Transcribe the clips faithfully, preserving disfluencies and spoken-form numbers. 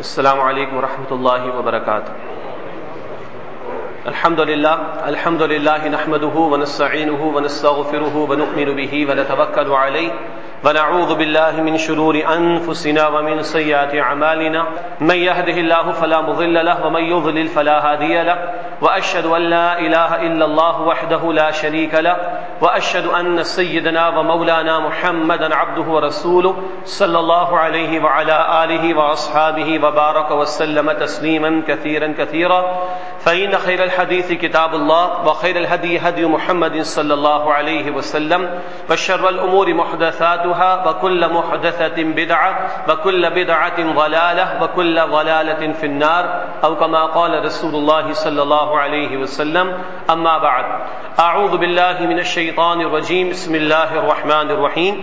السلام علیکم ورحمۃ اللہ وبرکاتہ. الحمد للہ الحمد للہ نحمده ونستعینه ونستغفره ونؤمن به ونتوکل علیہ ونعوذ باللہ من شرور انفسنا ومن سیئات اعمالنا من يهده الله فلا مضل له ومن يضلل فلا هادي له واشهد ان لا اله الا الله وحده لا شريك له واشهد ان سيدنا ومولانا محمدا عبده ورسوله صلى الله عليه وعلى اله واصحابه وبارك وسلم تسليما كثيرا كثيرا. فإن خير الحديث كتاب الله وخير الهدي هدي محمد صلى الله عليه وسلم وشر الأمور محدثاتها وكل محدثة بدعة وكل بدعة ضلالة وكل ضلالة في النار أو كما قال رسول الله صلى الله عليه وسلم. أما بعد، أعوذ بالله من الشيطان الرجيم. بسم الله الرحمن الرحيم.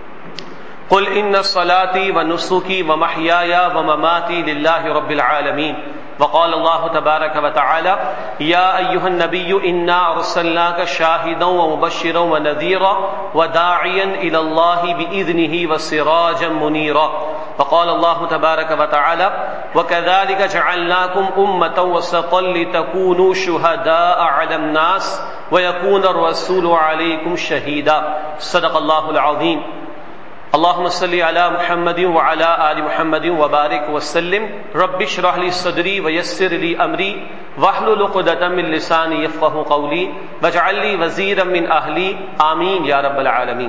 قل إن صلاتي ونسكي ومحياي ومماتي لله رب العالمين. وقال الله تبارك وتعالى يا أيها النبي إنا أرسلناك شاهدا ومبشرا ونذيرا وداعيا إلى الله بإذنه وسراجا منيرا. وقال الله تبارك وتعالى وكذلك جعلناكم أمة وسطا لتكونوا شهداء على الناس ويكون الرسول عليكم شهيدا. صدق الله العظيم. اللهم صل على محمد وعلى آل محمد وبارك وسلم. رب اشرح لي صدري ويسر لي أمري واحلل عقدة من لساني يفقهوا قولي واجعل لي وزيرا من أهلي. آمین یا رب العالمین.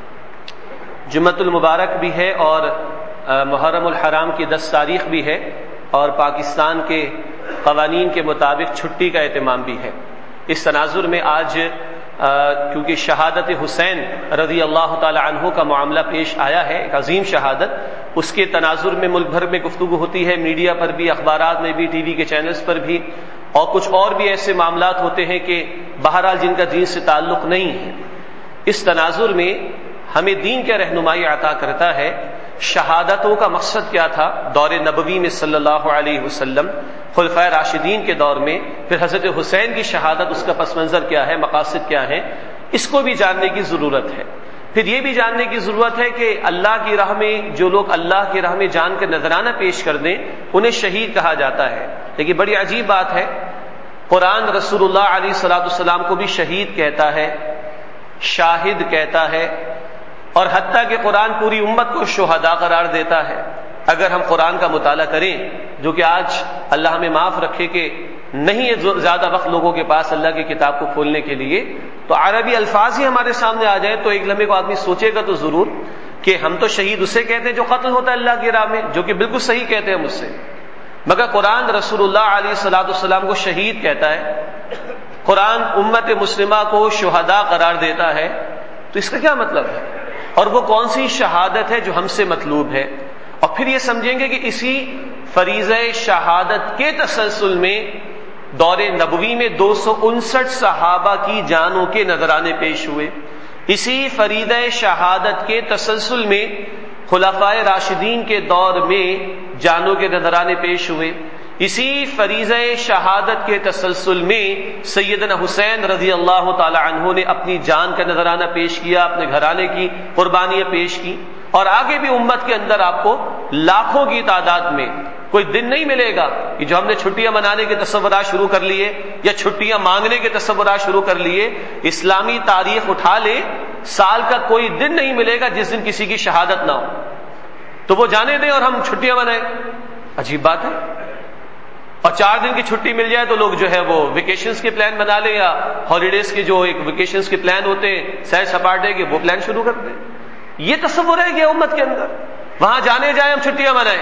جمعۃ المبارک بھی ہے اور محرم الحرام کی دس تاریخ بھی ہے اور پاکستان کے قوانین کے مطابق چھٹی کا اہتمام بھی ہے. اس تناظر میں آج کیونکہ شہادت حسین رضی اللہ تعالی عنہ کا معاملہ پیش آیا ہے، ایک عظیم شہادت، اس کے تناظر میں ملک بھر میں گفتگو ہوتی ہے، میڈیا پر بھی، اخبارات میں بھی، ٹی وی کے چینلز پر بھی، اور کچھ اور بھی ایسے معاملات ہوتے ہیں کہ بہرحال جن کا دین سے تعلق نہیں ہے. اس تناظر میں ہمیں دین کیا رہنمائی عطا کرتا ہے، شہادتوں کا مقصد کیا تھا دور نبوی میں صلی اللہ علیہ وسلم، خلفائے راشدین کے دور میں، پھر حضرت حسین کی شہادت، اس کا پس منظر کیا ہے، مقاصد کیا ہیں، اس کو بھی جاننے کی ضرورت ہے. پھر یہ بھی جاننے کی ضرورت ہے کہ اللہ کی راہ میں جو لوگ اللہ کی راہ میں جان کر نذرانہ پیش کر دیں انہیں شہید کہا جاتا ہے. لیکن بڑی عجیب بات ہے، قرآن رسول اللہ علیہ الصلوۃ والسلام کو بھی شہید کہتا ہے، شاہد کہتا ہے، اور حتیٰ کہ قرآن پوری امت کو شہداء قرار دیتا ہے. اگر ہم قرآن کا مطالعہ کریں، جو کہ آج اللہ ہمیں معاف رکھے کہ نہیں ہے زیادہ وقت لوگوں کے پاس اللہ کی کتاب کو کھولنے کے لیے، تو عربی الفاظ ہی ہمارے سامنے آ جائیں تو ایک لمحے کو آدمی سوچے گا تو ضرور کہ ہم تو شہید اسے کہتے ہیں جو قتل ہوتا ہے اللہ کی راہ میں، جو کہ بالکل صحیح کہتے ہیں مجھ سے، مگر قرآن رسول اللہ علیہ الصلوۃ والسلام کو شہید کہتا ہے، قرآن امت مسلمہ کو شہداء قرار دیتا ہے. تو اس کا کیا مطلب ہے، اور وہ کون سی شہادت ہے جو ہم سے مطلوب ہے؟ اور پھر یہ سمجھیں گے کہ اسی فریضہ شہادت کے تسلسل میں دور نبوی میں دو سو انسٹھ صحابہ کی جانوں کے نذرانے پیش ہوئے. اسی فریضہ شہادت کے تسلسل میں خلفائے راشدین کے دور میں جانوں کے نذرانے پیش ہوئے. اسی فریضہ شہادت کے تسلسل میں سیدنا حسین رضی اللہ تعالی عنہ نے اپنی جان کا نذرانہ پیش کیا، اپنے گھرانے کی قربانیاں پیش کی. اور آگے بھی امت کے اندر آپ کو لاکھوں کی تعداد میں کوئی دن نہیں ملے گا کہ جو ہم نے چھٹیاں منانے کے تصورات شروع کر لیے یا چھٹیاں مانگنے کے تصورات شروع کر لیے. اسلامی تاریخ اٹھا لے، سال کا کوئی دن نہیں ملے گا جس دن کسی کی شہادت نہ ہو. تو وہ جانے دیں اور ہم چھٹیاں منائیں، عجیب بات ہے. اور چار دن کی چھٹی مل جائے تو لوگ جو ہے وہ ویکیشنز کے پلان بنا لیں، یا ہالیڈیز کے جو ایک ویکیشنز کے پلان ہوتے ہیں سیر سپاٹے کے، وہ پلان شروع کر دیں. یہ تصور ہے کہ امت کے اندر وہاں جانے جائیں ہم چھٹیاں منائیں،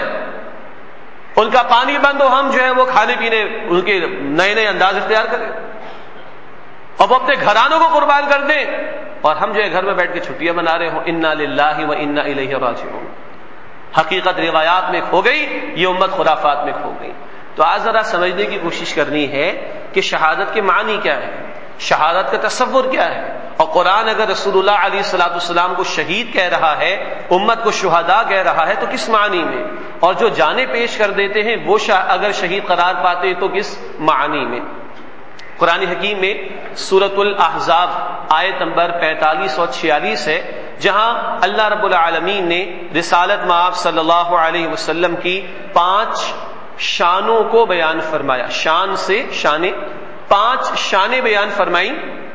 ان کا پانی بند ہو، ہم جو ہے وہ کھانے پینے ان کے نئے نئے انداز اختیار کریں، اور وہ اپنے گھرانوں کو قربان کر دیں، اور ہم جو ہے گھر میں بیٹھ کے چھٹیاں منا رہے ہوں. انا للہ و انا الیہ راجعون. حقیقت روایات میں کھو گئی، یہ امت خرافات میں کھو گئی. تو آج ذرا سمجھنے کی کوشش کرنی ہے کہ شہادت کے معنی کیا ہے، شہادت کا تصور کیا ہے. اور قرآن اگر رسول اللہ علیہ الصلوۃ والسلام کو شہید کہہ رہا ہے، امت کو شہداء کہہ رہا ہے، تو کس معنی میں؟ اور جو جانیں پیش کر دیتے ہیں وہ اگر شہید قرار پاتے تو کس معنی میں؟ قرآن حکیم میں سورۃ الاحزاب آیت نمبر پینتالیس اور چھیالیس ہے. جہاں اللہ رب العالمین نے رسالت مآب صلی اللہ علیہ وسلم کی پانچ شانوں کو بیان فرمایا. شان سے شانے، پانچ شانیں بیان فرمائیں،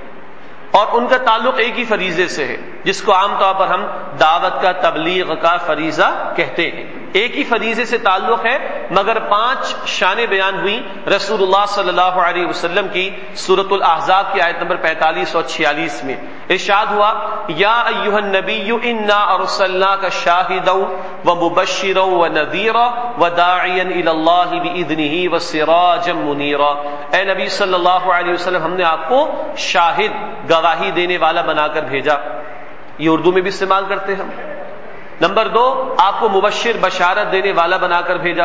اور ان کا تعلق ایک ہی فریضے سے ہے جس کو عام طور پر ہم دعوت کا، تبلیغ کا فریضہ کہتے ہیں. ایک ہی فریضے سے تعلق ہے، مگر پانچ شانیں بیان ہوئی رسول اللہ صلی اللہ علیہ وسلم کی سورۃ الاحزاب کی آیت نمبر پینتالیس اور چھیالیس میں. ارشاد ہوا یا ایھا النبی انا ارسلناک شاہدا ومبشرا ونذیرا وداعیا الی اللہ باذنہ وسراجا منیرا. اے نبی صلی اللہ علیہ وسلم، ہم نے آپ کو شاہد، گواہی دینے والا بنا کر بھیجا. یہ اردو میں بھی استعمال کرتے ہیں ہم. نمبر دو، آپ کو مبشر، بشارت دینے والا بنا کر بھیجا.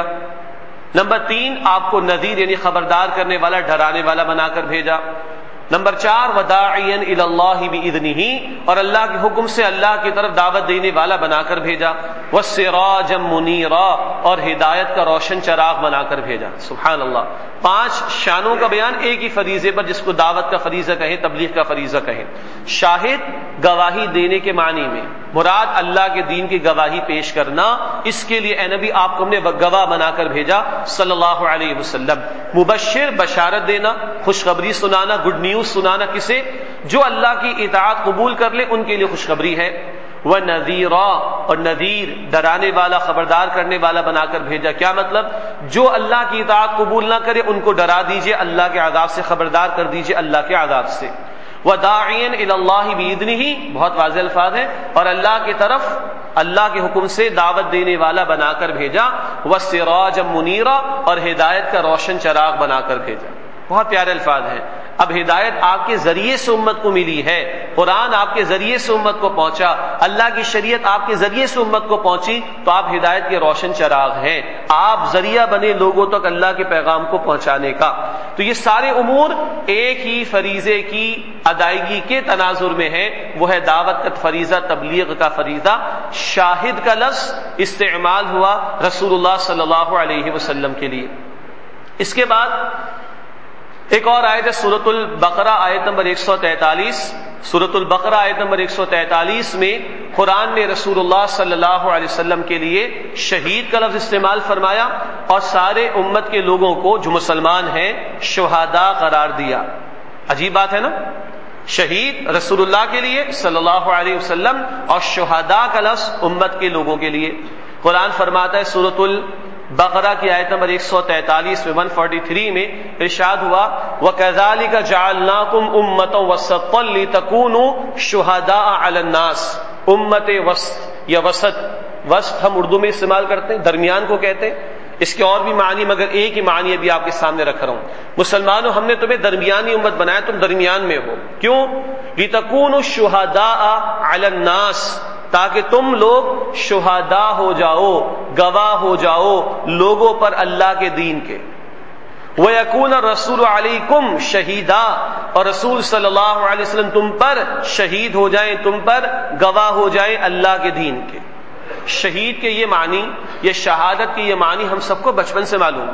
نمبر تین، آپ کو نذیر یعنی خبردار کرنے والا، ڈرانے والا بنا کر بھیجا. نمبر چار، وداعیا الی اللہ باذنہ، اور اللہ کے حکم سے اللہ کی طرف دعوت دینے والا بنا کر بھیجا. وسراجا منیرا، اور ہدایت کا روشن چراغ بنا کر بھیجا. سبحان اللہ. پانچ شانوں کا بیان ایک ہی فریضے پر، جس کو دعوت کا فریضہ کہیں، تبلیغ کا فریضہ کہیں. شاہد، گواہی دینے کے معنی میں مراد اللہ کے دین کی گواہی پیش کرنا. اس کے لیے اے نبی آپ کو ہم نے گواہ بنا کر بھیجا صلی اللہ علیہ وسلم. مبشر، بشارت دینا، خوشخبری سنانا، گڈ نیوز سنانا. کسے؟ جو اللہ کی اطاعت قبول کر لے ان کے لیے خوشخبری ہے. وَنَذِيرًا، اور نذیر، ڈرانے والا، خبردار کرنے والا بنا کر بھیجا. کیا مطلب؟ جو اللہ کی اطاعت قبول نہ کرے ان کو ڈرا دیجئے، اللہ کے عذاب سے خبردار کر دیجئے، اللہ کے عذاب سے. وَدَاعِيًا إِلَى اللَّهِ بِإِذْنِهِ، بہت واضح الفاظ ہیں، اور اللہ کی طرف اللہ کے حکم سے دعوت دینے والا بنا کر بھیجا. وَسِرَاجًا مُنِيرًا، اور ہدایت کا روشن چراغ بنا کر بھیجا. بہت پیارے الفاظ ہیں. اب ہدایت آپ کے ذریعے سے امت کو ملی ہے، قرآن آپ کے ذریعے سے امت کو پہنچا، اللہ کی شریعت آپ کے ذریعے سے امت کو پہنچی، تو آپ ہدایت کے روشن چراغ ہیں. آپ ذریعہ بنے لوگوں تک اللہ کے پیغام کو پہنچانے کا. تو یہ سارے امور ایک ہی فریضے کی ادائیگی کے تناظر میں ہے، وہ ہے دعوت کا فریضہ، تبلیغ کا فریضہ. شاہد کا لفظ استعمال ہوا رسول اللہ صلی اللہ علیہ وسلم کے لیے. اس کے بعد ایک اور آیت ہے سورۃ البقرہ آیت نمبر ایک سو تینتالیس. سورۃ البقرہ آیت نمبر ایک سو تینتالیس میں قرآن نے رسول اللہ صلی اللہ علیہ وسلم کے لیے شہید کا لفظ استعمال فرمایا، اور سارے امت کے لوگوں کو جو مسلمان ہیں شہداء قرار دیا. عجیب بات ہے نا، شہید رسول اللہ کے لیے صلی اللہ علیہ وسلم، اور شہداء کا لفظ امت کے لوگوں کے لیے. قرآن فرماتا ہے سورۃ البقرہ کی آیت نمبر ایک سو تینتالیس میں ایک سو تینتالیس میں ارشاد ہوا وَكَذَلِكَ جَعَلْنَاكُمْ أُمَّةً وَسَطًا لِتَكُونُوا شُهَدَاءَ عَلَى النَّاسِ. امت وسط یا وسط، وسط ہم اردو میں استعمال کرتے ہیں، درمیان کو کہتے ہیں. اس کے اور بھی معنی، مگر ایک ہی معنی ابھی آپ کے سامنے رکھ رہا ہوں. مسلمانوں، ہم نے تمہیں درمیانی امت بنایا، تم درمیان میں ہو. کیوں؟ لِتَكُونُوا شُهَدَاءَ عَلَى النَّاسِ، تاکہ تم لوگ شہداء ہو جاؤ، گواہ ہو جاؤ لوگوں پر اللہ کے دین کے. وَيَكُونَ الرَّسُولُ عَلَيْكُمْ شَهِيدًا، اور رسول صلی اللہ علیہ وسلم تم پر شہید ہو جائیں، تم پر گواہ ہو جائیں اللہ کے دین کے. شہید کے یہ معنی، یہ شہادت کے یہ معنی ہم سب کو بچپن سے معلوم.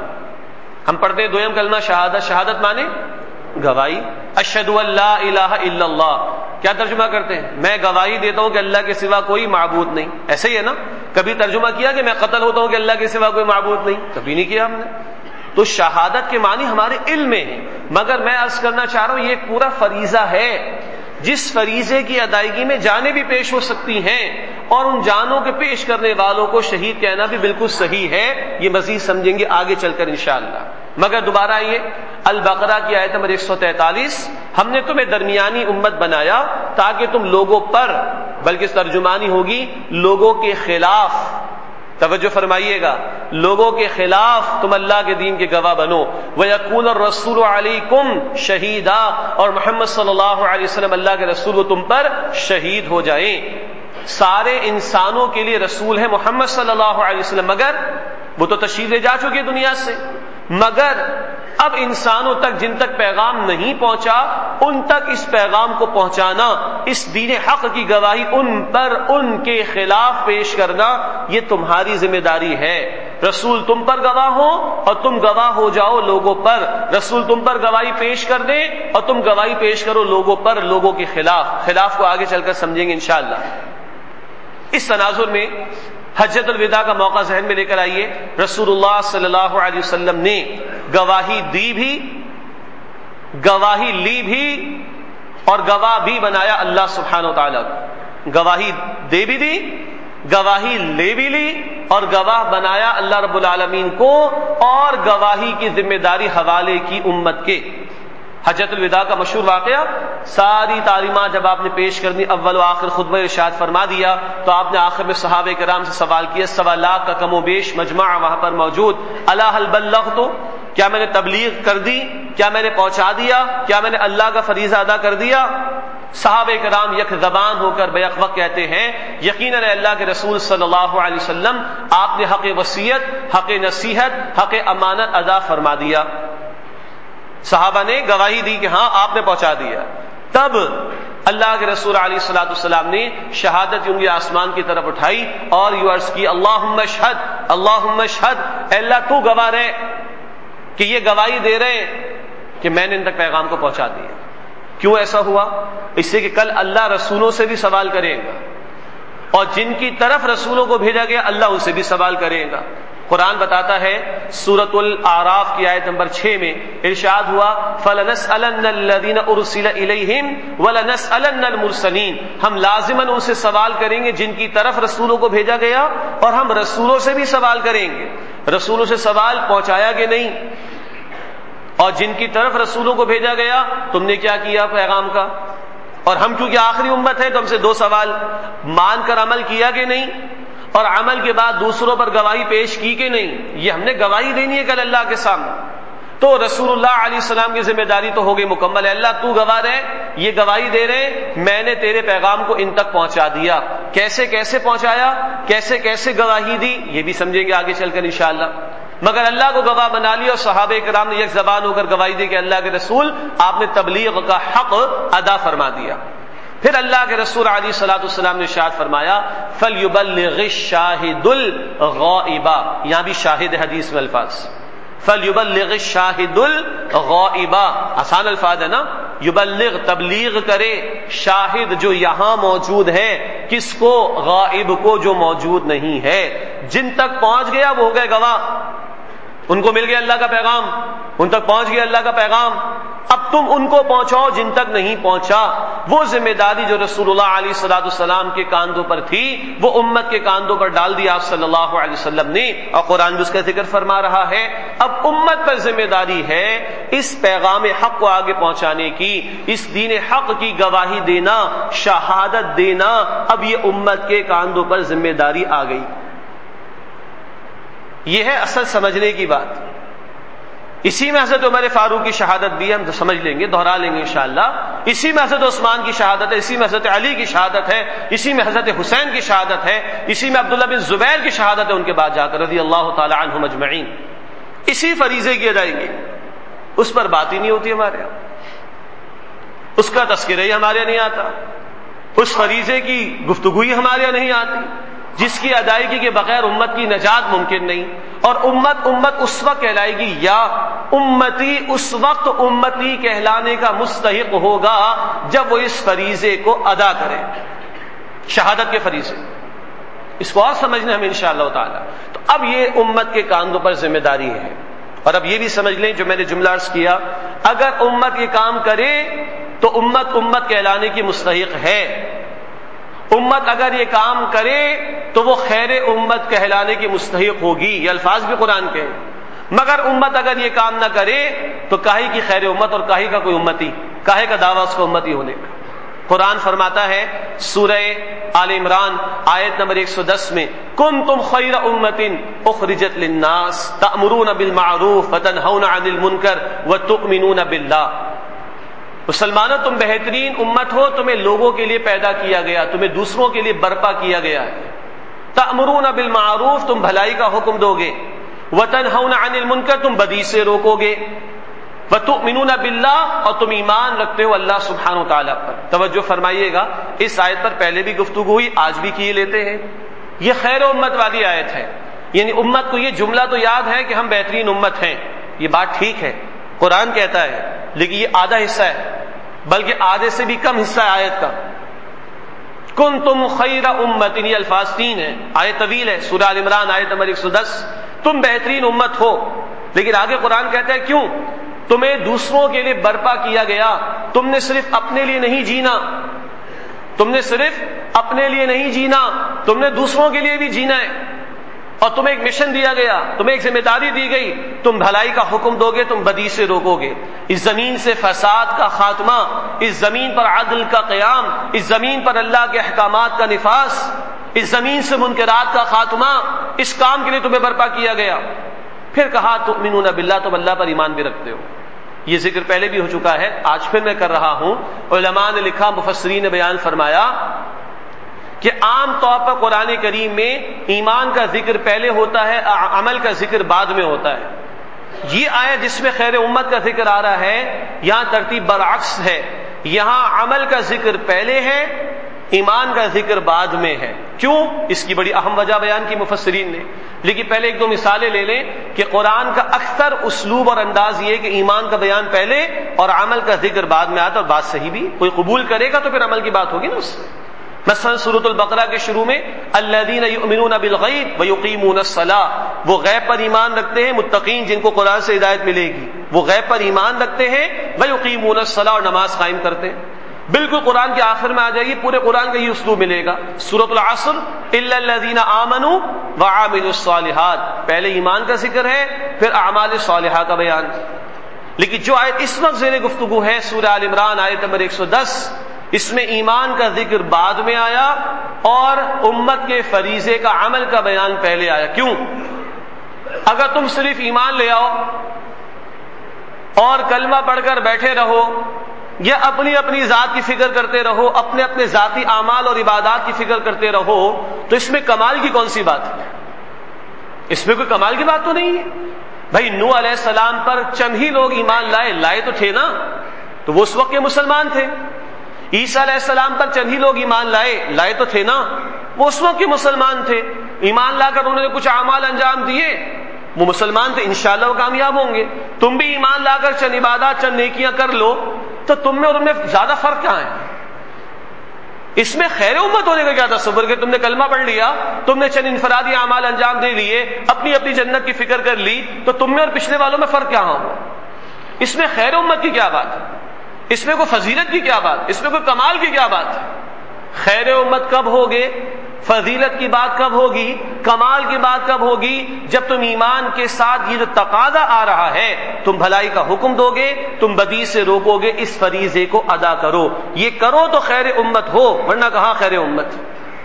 ہم پڑھتے ہیں دویم کلمہ شہادت. شہادت معنی گواہی. اشہد ان لا الہ الا اللہ، کیا ترجمہ کرتے ہیں؟ میں گواہی دیتا ہوں کہ اللہ کے سوا کوئی معبود نہیں. ایسے ہی ہے نا؟ کبھی ترجمہ کیا کہ میں قتل ہوتا ہوں کہ اللہ کے سوا کوئی معبود نہیں؟ کبھی نہیں کیا ہم نے. تو شہادت کے معنی ہمارے علم میں ہیں، مگر میں عرض کرنا چاہ رہا ہوں یہ ایک پورا فریضہ ہے، جس فریضے کی ادائیگی میں جانیں بھی پیش ہو سکتی ہیں، اور ان جانوں کے پیش کرنے والوں کو شہید کہنا بھی بالکل صحیح ہے. یہ مزید سمجھیں گے آگے چل کر انشاءاللہ. مگر دوبارہ یہ البقرہ کی آیت نمبر ایک سو تینتالیس، ہم نے تمہیں درمیانی امت بنایا تاکہ تم لوگوں پر، بلکہ ترجمانی ہوگی لوگوں کے خلاف، توجہ فرمائیے گا، لوگوں کے خلاف تم اللہ کے دین کے گواہ بنو. وَيَكُونَ الرَّسُولُ عَلَيْكُمْ شَهِيدًا، اور محمد صلی اللہ علیہ وسلم اللہ کے رسول وہ تم پر شہید ہو جائیں. سارے انسانوں کے لیے رسول ہے محمد صلی اللہ علیہ وسلم، مگر وہ تو تشریف لے جا چکے دنیا سے، مگر اب انسانوں تک جن تک پیغام نہیں پہنچا ان تک اس پیغام کو پہنچانا، اس دین حق کی گواہی ان پر ان کے خلاف پیش کرنا، یہ تمہاری ذمہ داری ہے. رسول تم پر گواہ ہو اور تم گواہ ہو جاؤ لوگوں پر. رسول تم پر گواہی پیش کر دے اور تم گواہی پیش کرو لوگوں پر، لوگوں کے خلاف. خلاف کو آگے چل کر سمجھیں گے انشاءاللہ. اس تناظر میں حجۃ الوداع کا موقع ذہن میں لے کر آئیے. رسول اللہ صلی اللہ علیہ وسلم نے گواہی دی بھی، گواہی لی بھی، اور گواہ بھی بنایا اللہ سبحانہ و تعالیٰ کو. گواہی دے بھی دی، گواہی لے بھی لی، اور گواہ بنایا اللہ رب العالمین کو، اور گواہی کی ذمہ داری حوالے کی امت کے. حجۃ الوداع کا مشہور واقعہ، ساری تعلیمات جب آپ نے پیش کرنی، اول و آخر خطبہ ارشاد فرما دیا، تو آپ نے آخر میں صحابہ کرام سے سوال کیا، سوالات کا کم و بیش مجمع وہاں پر موجود. الا هل بلغت، کیا میں نے تبلیغ کر دی، کیا میں نے پہنچا دیا، کیا میں نے اللہ کا فریضہ ادا کر دیا؟ صحابہ کرام یک زبان ہو کر بیک وقت کہتے ہیں، یقیناً اللہ کے رسول صلی اللہ علیہ وسلم آپ نے حق وصیت، حق نصیحت، حق امانت ادا فرما دیا. صحابہ نے گواہی دی کہ ہاں آپ نے پہنچا دیا. تب اللہ کے رسول علیہ الصلوۃ والسلام نے شہادت کی انگلی آسمان کی طرف اٹھائی اور یوں عرض کی، اللہم اشہد، اللہم اشہد، اے اللہ تو گواہ رہے کہ یہ گواہی دے رہے کہ میں نے ان تک پیغام کو پہنچا دیا. کیوں ایسا ہوا؟ اس سے کہ کل اللہ رسولوں سے بھی سوال کرے گا، اور جن کی طرف رسولوں کو بھیجا گیا اللہ ان سے بھی سوال کرے گا. قرآن بتاتا ہے سورۃ الاعراف کی آیت نمبر چھ میں ارشاد ہوا، فَلَنَسْأَلَنَّ الَّذِينَ أُرْسِلَ إِلَيْهِمْ وَلَنَسْأَلَنَّ الْمُرْسَلِينَ. ہم لازماً ان سے سوال کریں گے جن کی طرف رسولوں کو بھیجا گیا، اور ہم رسولوں سے بھی سوال کریں گے. رسولوں سے سوال پہنچایا کہ نہیں، اور جن کی طرف رسولوں کو بھیجا گیا تم نے کیا کیا پیغام کا. اور ہم کیونکہ آخری امت ہے تو ہم سے دو سوال، مان کر عمل کیا کہ نہیں، اور عمل کے بعد دوسروں پر گواہی پیش کی کہ نہیں. یہ ہم نے گواہی دینی ہے کل اللہ کے سامنے. تو رسول اللہ علیہ السلام کی ذمہ داری تو ہو گئی مکمل ہے. اللہ تو گواہ رہے، یہ گواہی دے رہے میں نے تیرے پیغام کو ان تک پہنچا دیا. کیسے کیسے پہنچایا، کیسے کیسے گواہی دی، یہ بھی سمجھیں گے آگے چل کر انشاءاللہ. مگر اللہ کو گواہ بنا لیا، اور صحابہ کرام نے یک زبان ہو کر گواہی دی کہ اللہ کے رسول آپ نے تبلیغ کا حق ادا فرما دیا. پھر اللہ کے رسول علیہ الصلوۃ والسلام نے ارشاد فرمایا، فَلْيُبَلِّغِ الشَّاهِدُ الْغَائِبَ. یہاں بھی شاہد حدیث میں الفاظ، فَلْيُبَلِّغِ الشَّاهِدُ الْغَائِبَ. آسان الفاظ ہے نا. یبلغ تبلیغ کرے، شاہد جو یہاں موجود ہے، کس کو؟ غائب کو جو موجود نہیں ہے. جن تک پہنچ گیا وہ ہو گئے گواہ، ان کو مل گیا اللہ کا پیغام، ان تک پہنچ گیا اللہ کا پیغام. اب تم ان کو پہنچاؤ جن تک نہیں پہنچا. وہ ذمہ داری جو رسول اللہ علیہ الصلوۃ والسلام کے کاندھوں پر تھی وہ امت کے کاندھوں پر ڈال دی آپ صلی اللہ علیہ وسلم نے، اور قرآن بھی اس کا ذکر فرما رہا ہے. اب امت پر ذمہ داری ہے اس پیغام حق کو آگے پہنچانے کی، اس دین حق کی گواہی دینا، شہادت دینا. اب یہ امت کے کاندھوں پر ذمہ داری آ گئی. یہ ہے اصل سمجھنے کی بات. اسی میں حضرت عمر فاروق کی شہادت بھی ہم سمجھ لیں گے، دہرا لیں گے انشاءاللہ. اسی میں حضرت عثمان کی شہادت ہے، اسی میں حضرت علی کی شہادت ہے، اسی میں حضرت حسین کی شہادت ہے، اسی میں عبداللہ بن زبیر کی شہادت ہے ان کے بعد جا کر رضی اللہ تعالی عنہم اجمعین. اسی فریضے کی ادائیگی، اس پر بات ہی نہیں ہوتی ہمارے یہاں، اس کا تذکرہ ہی ہمارے یہاں نہیں آتا، اس فریضے کی گفتگو ہی ہمارے یہاں نہیں آتی جس کی ادائیگی کے بغیر امت کی نجات ممکن نہیں. اور امت امت اس وقت کہلائے گی، یا امتی اس وقت امتی کہلانے کا مستحق ہوگا جب وہ اس فریضے کو ادا کرے، شہادت کے فریضے. اس کو اور سمجھنا ہم انشاءاللہ تعالی. تو اب یہ امت کے کاندھوں پر ذمہ داری ہے. اور اب یہ بھی سمجھ لیں جو میں نے جملہ عرض کیا، اگر امت یہ کام کرے تو امت امت کہلانے کی مستحق ہے. امت اگر یہ کام کرے تو وہ خیر امت کہلانے کی مستحق ہوگی. یہ الفاظ بھی قرآن کے ہیں. مگر امت اگر یہ کام نہ کرے تو کاہی کی خیر امت، اور کاہی کا کوئی امتی، کاہے کا دعویٰ اس کو امتی ہونے کا. قرآن فرماتا ہے سورہ آل عمران آیت نمبر ایک سو دس میں، کنتم خیر امت اخرجت للناس تأمرون بالمعروف وتنہون عن المنکر وتؤمنون باللہ. مسلمانوں تم بہترین امت ہو، تمہیں لوگوں کے لیے پیدا کیا گیا، تمہیں دوسروں کے لیے برپا کیا گیا ہے. تأمرون بالمعروف، تم بھلائی کا حکم دو گے، وتنہون عن المنکر، تم بدی سے روکو گے، وتؤمنون باللہ، اور تم ایمان رکھتے ہو اللہ سبحانہ و تعالیٰ پر. توجہ فرمائیے گا، اس آیت پر پہلے بھی گفتگو ہوئی، آج بھی کیے لیتے ہیں. یہ خیر امت والی آیت ہے، یعنی امت کو یہ جملہ تو یاد ہے کہ ہم بہترین امت ہیں، یہ بات ٹھیک ہے، قرآن کہتا ہے، لیکن یہ آدھا حصہ ہے، بلکہ آدھے سے بھی کم حصہ ہے آیت کا. کنتم خیر امت، یہ الفاظ تین ہیں، آیت طویل ہے، سورہ ال عمران آیت نمبر ایک سو دس، تم بہترین امت ہو. لیکن آگے قرآن کہتا ہے کیوں؟ تمہیں دوسروں کے لیے برپا کیا گیا، تم نے صرف اپنے لیے نہیں جینا، تم نے صرف اپنے لیے نہیں جینا، تم نے دوسروں کے لیے بھی جینا ہے. اور تمہیں ایک مشن دیا گیا، تمہیں ایک ذمہ داری دی گئی، تم بھلائی کا حکم دو گے، تم بدی سے روکو گے. اس زمین سے فساد کا خاتمہ، اس زمین پر عدل کا قیام، اس زمین پر اللہ کے احکامات کا نفاذ، اس زمین سے منکرات کا خاتمہ، اس کام کے لیے تمہیں برپا کیا گیا. پھر کہا تؤمنون باللہ، تم اللہ پر ایمان بھی رکھتے ہو. یہ ذکر پہلے بھی ہو چکا ہے، آج پھر میں کر رہا ہوں. علماء نے لکھا، مفسرین نے بیان فرمایا کہ عام طور پر قرآن کریم میں ایمان کا ذکر پہلے ہوتا ہے، عمل کا ذکر بعد میں ہوتا ہے. یہ آیت جس میں خیر امت کا ذکر آ رہا ہے، یہاں ترتیب برعکس ہے. یہاں عمل کا ذکر پہلے ہے، ایمان کا ذکر بعد میں ہے. کیوں؟ اس کی بڑی اہم وجہ بیان کی مفسرین نے. لیکن پہلے ایک دو مثالیں لے لیں کہ قرآن کا اکثر اسلوب اور انداز یہ ہے کہ ایمان کا بیان پہلے اور عمل کا ذکر بعد میں آتا. اور بات صحیح بھی، کوئی قبول کرے گا تو پھر عمل کی بات ہوگی نا اس سے. مثلا سورۃ البقرہ کے شروع میں الذین یؤمنون بالغیب ویقیمون الصلاۃ، وہ غیب پر ایمان رکھتے ہیں، متقین جن کو قرآن سے ہدایت ملے گی وہ غیب پر ایمان رکھتے ہیں، ویقیمون الصلاۃ، اور نماز قائم کرتے ہیں. بالکل قرآن کے آخر میں آ جائے گی، پورے قرآن کا یہ اسلوب ملے گا. سورۃ العصر الا الذین آمنوا وعملوا الصالحات، پہلے ایمان کا ذکر ہے، پھر اعمال صالحہ کا بیان. لیکن جو آیت اس وقت زیر گفتگو ہے سورہ ال عمران آیت نمبر ایک سو دس، اس میں ایمان کا ذکر بعد میں آیا اور امت کے فریضے کا، عمل کا بیان پہلے آیا. کیوں؟ اگر تم صرف ایمان لے آؤ اور کلمہ پڑھ کر بیٹھے رہو یا اپنی اپنی ذات کی فکر کرتے رہو، اپنے اپنے ذاتی اعمال اور عبادات کی فکر کرتے رہو، تو اس میں کمال کی کون سی بات ہے؟ اس میں کوئی کمال کی بات تو نہیں ہے. بھائی نوح علیہ السلام پر چند ہی لوگ ایمان لائے لائے تو تھے نا، تو وہ اس وقت کے مسلمان تھے. عیسیٰ علیہ السلام پر چند ہی لوگ ایمان لائے لائے تو تھے نا، وہ اس وقت کے مسلمان تھے. ایمان لا کر انہوں نے کچھ اعمال انجام دیے، وہ مسلمان تھے، انشاءاللہ وہ کامیاب ہوں گے. تم بھی ایمان لا کر چند عبادات، چند نیکیاں کر لو، تو تم میں اور ان میں زیادہ فرق کیا ہے؟ اس میں خیر امت ہونے کا کیا تصور کہ تم نے کلمہ پڑھ لیا، تم نے چند انفرادی اعمال انجام دے لیے، اپنی اپنی جنت کی فکر کر لی، تو تم میں اور پچھلے والوں میں فرق کیا ہو؟ اس میں خیر امت کی کیا بات ہے؟ اس میں کوئی فضیلت کی کیا بات؟ اس میں کوئی کمال کی کیا بات ہے؟ خیر امت کب ہوگے؟ فضیلت کی بات کب ہوگی؟ کمال کی بات کب ہوگی؟ جب تم ایمان کے ساتھ یہ جو تقاضا آ رہا ہے، تم بھلائی کا حکم دو گے، تم بدی سے روکو گے، اس فریضے کو ادا کرو. یہ کرو تو خیر امت ہو، ورنہ کہاں خیر امت.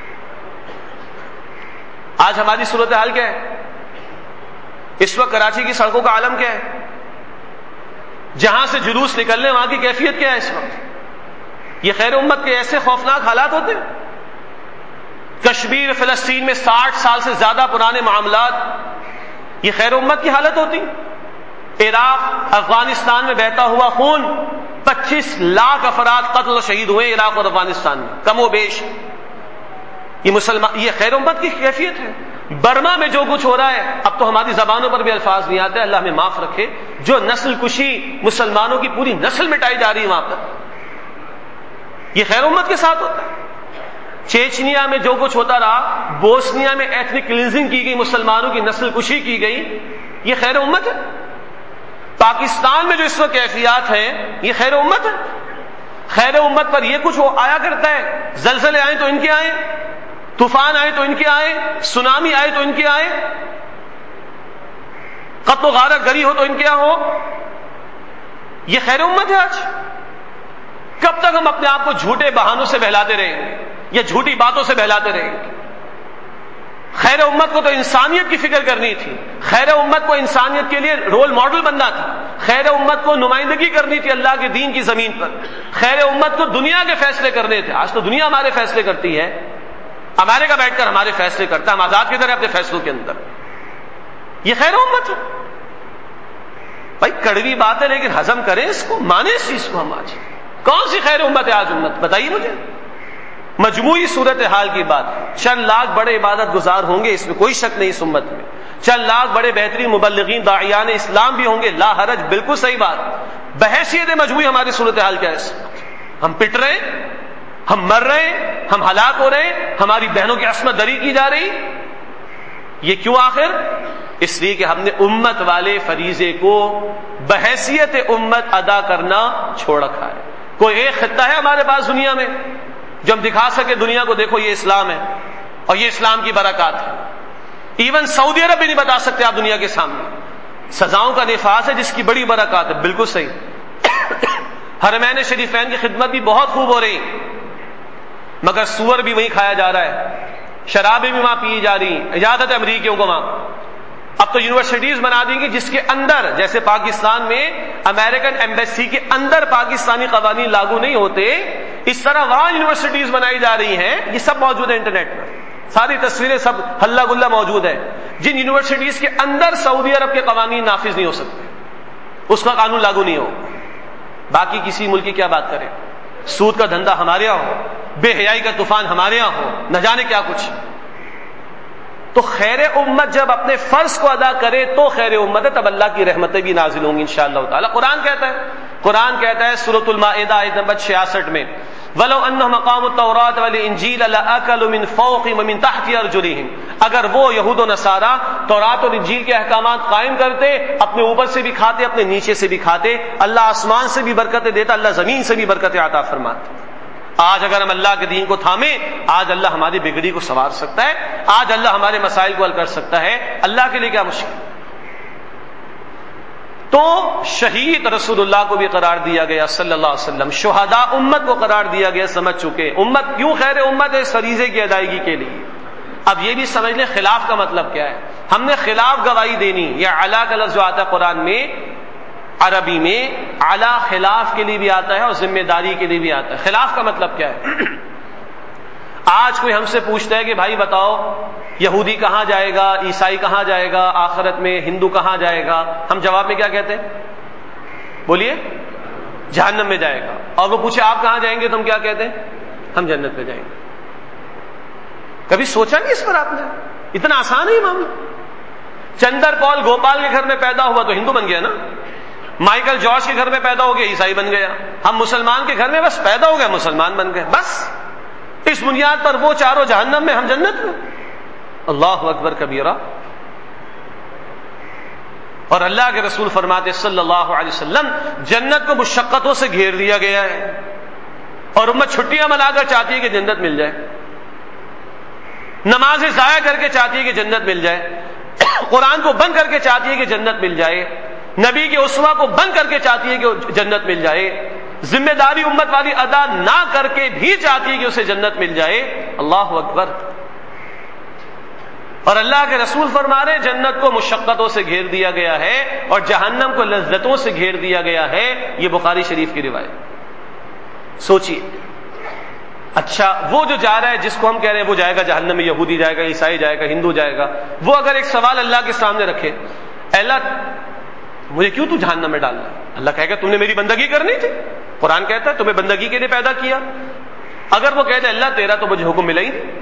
آج ہماری صورتحال کیا ہے؟ اس وقت کراچی کی سڑکوں کا عالم کیا ہے؟ جہاں سے جلوس نکلنے وہاں کی کیفیت کیا ہے اس وقت؟ یہ خیر امت کے ایسے خوفناک حالات ہوتے ہیں. کشمیر فلسطین میں ساٹھ سال سے زیادہ پرانے معاملات، یہ خیر امت کی حالت ہوتی. عراق افغانستان میں بہتا ہوا خون، پچیس لاکھ افراد قتل و شہید ہوئے عراق اور افغانستان میں کم و بیش. یہ مسلمان، یہ خیر امت کی کیفیت ہے. برما میں جو کچھ ہو رہا ہے، اب تو ہماری زبانوں پر بھی الفاظ نہیں آتے، اللہ ہمیں معاف رکھے. جو نسل کشی، مسلمانوں کی پوری نسل مٹائی جا رہی ہے وہاں پر، یہ خیر امت کے ساتھ ہوتا ہے. چیچنیا میں جو کچھ ہوتا رہا، بوسنیا میں ایتھنک کلینزنگ کی گئی، مسلمانوں کی نسل کشی کی گئی، یہ خیر امت ہے. پاکستان میں جو اس وقت کیفیات ہیں، یہ خیر امت ہے. خیر امت پر یہ کچھ آیا کرتا ہے، زلزلے آئیں تو ان کے آئیں، طوفان آئے تو ان کے آئے، سونامی آئے تو ان کے آئے، قتل و غارت گری ہو تو ان کے ہو. یہ خیر امت ہے. آج کب تک ہم اپنے آپ کو جھوٹے بہانوں سے بہلاتے رہیں گے یا جھوٹی باتوں سے بہلاتے رہیں گے؟ خیر امت کو تو انسانیت کی فکر کرنی تھی. خیر امت کو انسانیت کے لیے رول ماڈل بننا تھا. خیر امت کو نمائندگی کرنی تھی اللہ کے دین کی زمین پر. خیر امت کو دنیا کے فیصلے کرنے تھے. آج تو دنیا ہمارے فیصلے کرتی ہے، امریکہ بیٹھ کر ہمارے فیصلے کرتا ہے، ہم آزاد کی طرح اپنے فیصلوں کے اندر. یہ خیر امت ہے. بھائی کڑوی بات ہے لیکن ہضم کریں اس کو، مانیں اس چیز کو. ہم آج کون سی خیر امت ہے آج امت؟ بتائیے مجھے. مجموعی صورتحال کی بات، چند لاکھ بڑے عبادت گزار ہوں گے، اس میں کوئی شک نہیں. اس امت میں چند لاکھ بڑے بہترین مبلغین داعیان اسلام بھی ہوں گے، لا حرج، بالکل صحیح بات. بحیثیت مجموعی ہماری صورتحال کیا ہے؟ اس وقت ہم پٹ رہے ہیں، ہم مر رہے ہیں، ہم ہلاک ہو رہے ہیں، ہماری بہنوں کی عصمت دری کی جا رہی. یہ کیوں آخر؟ اس لیے کہ ہم نے امت والے فریضے کو بحیثیت امت ادا کرنا چھوڑ رکھا ہے. کوئی ایک خطہ ہے ہمارے پاس دنیا میں جو ہم دکھا سکے دنیا کو دیکھو یہ اسلام ہے اور یہ اسلام کی برکات ہے. ایون سعودی عرب بھی نہیں بتا سکتے آپ دنیا کے سامنے. سزاؤں کا نفاذ ہے جس کی بڑی برکات ہے. بالکل صحیح. حرمین شریفین کی خدمت بھی بہت خوب ہو رہی، مگر سور بھی وہیں کھایا جا رہا ہے، شرابیں بھی وہاں پی جا رہی ہیں. اجازت ہے امریکیوں کو وہاں. اب تو یونیورسٹیز بنا دیں گی جس کے اندر، جیسے پاکستان میں امریکن ایمبیسی کے اندر پاکستانی قوانین لاگو نہیں ہوتے، اس طرح وہاں یونیورسٹیز بنائی جا رہی ہیں. یہ سب موجود ہے انٹرنیٹ پر، ساری تصویریں سب ہلہ گلہ موجود ہے. جن یونیورسٹیز کے اندر سعودی عرب کے قوانین نافذ نہیں ہو سکتے، اس کا قانون لاگو نہیں ہو. باقی کسی ملک کی کیا بات کریں. سود کا دھندا ہمارے یہاں ہو، بے حیائی کا طوفان ہمارے یہاں ہو، نہ جانے کیا کچھ. تو خیر امت جب اپنے فرض کو ادا کرے تو خیر امت ہے، تب اللہ کی رحمتیں بھی نازل ہوں گی انشاءاللہ تعالی. قرآن کہتا ہے قرآن کہتا ہے سورۃ المائدہ آیت نمبر چھیاسٹھ میں، وَلَوْ أَنَّهُمْ أَقَامُوا التَّوْرَاةَ وَالْإِنجِيلَ لَأَكَلُوا مِنْ فَوْقِهِمْ وَمِنْ تَحْتِ أَرْجُلِهِمْ. اگر وہ یہود و نصارہ تورات اور انجیل کے احکامات قائم کرتے، اپنے اوپر سے بھی کھاتے، اپنے نیچے سے بھی کھاتے. اللہ آسمان سے بھی برکتیں دیتا، اللہ زمین سے بھی برکتیں عطا فرماتا. آج اگر ہم اللہ کے دین کو تھامیں، آج اللہ ہماری بگڑی کو سنوار سکتا ہے، آج اللہ ہمارے مسائل کو حل کر سکتا ہے. اللہ کے لیے کیا مشکل. تو شہید رسول اللہ کو بھی قرار دیا گیا صلی اللہ علیہ وسلم، شہداء امت کو قرار دیا گیا. سمجھ چکے امت کیوں خیر امت ہے؟ اس فریضے کی ادائیگی کے لیے. اب یہ بھی سمجھ لیں خلاف کا مطلب کیا ہے. ہم نے خلاف گواہی دینی. یا علا کا لفظ جو آتا ہے قرآن میں عربی میں، علا خلاف کے لیے بھی آتا ہے اور ذمہ داری کے لیے بھی آتا ہے. خلاف کا مطلب کیا ہے؟ آج کوئی ہم سے پوچھتا ہے کہ بھائی بتاؤ یہودی کہاں جائے گا، عیسائی کہاں جائے گا آخرت میں، ہندو کہاں جائے گا؟ ہم جواب میں کیا کہتے ہیں؟ بولیے. جہنم میں جائے گا. اور وہ پوچھے آپ کہاں جائیں گے تو ہم کیا کہتے ہیں؟ ہم جنت میں جائیں گے. کبھی سوچا نہیں اس پر آپ نے؟ اتنا آسان ہے معاملہ. چندر پال گوپال کے گھر میں پیدا ہوا تو ہندو بن گیا نا. مائیکل جارج کے گھر میں پیدا ہو گیا عیسائی بن گیا. ہم مسلمان کے گھر میں بس پیدا ہو گیا مسلمان بن گئے. بس اس بنیاد پر وہ چاروں جہنم میں، ہم جنت میں. اللہ اکبر کبیرہ. اور اللہ کے رسول فرماتے صلی اللہ علیہ وسلم جنت کو مشقتوں سے گھیر دیا گیا ہے، اور امت چھٹیاں منا کر چاہتی ہے کہ جنت مل جائے، نمازیں ضائع کر کے چاہتی ہے کہ جنت مل جائے، قرآن کو بند کر کے چاہتی ہے کہ جنت مل جائے، نبی کے اسوہ کو بند کر کے چاہتی ہے کہ جنت مل جائے، ذمہ داری امت والی ادا نہ کر کے بھی چاہتی ہے کہ اسے جنت مل جائے. اللہ اکبر. اور اللہ کے رسول فرما رہے جنت کو مشقتوں سے گھیر دیا گیا ہے اور جہنم کو لذتوں سے گھیر دیا گیا ہے. یہ بخاری شریف کی روایت. سوچیے. اچھا وہ جو جا رہا ہے جس کو ہم کہہ رہے ہیں وہ جائے گا جہنم میں، یہودی جائے گا، عیسائی جائے گا، ہندو جائے گا، وہ اگر ایک سوال اللہ کے سامنے رکھے، اللہ مجھے کیوں تو جہنم میں ڈالنا؟ اللہ کہے گا تم نے میری بندگی کرنی تھی. قرآن کہتا ہے تمہیں بندگی کے لیے پیدا کیا. اگر وہ کہہ دے اللہ تیرا تو مجھے حکم ملا ہی نہیں،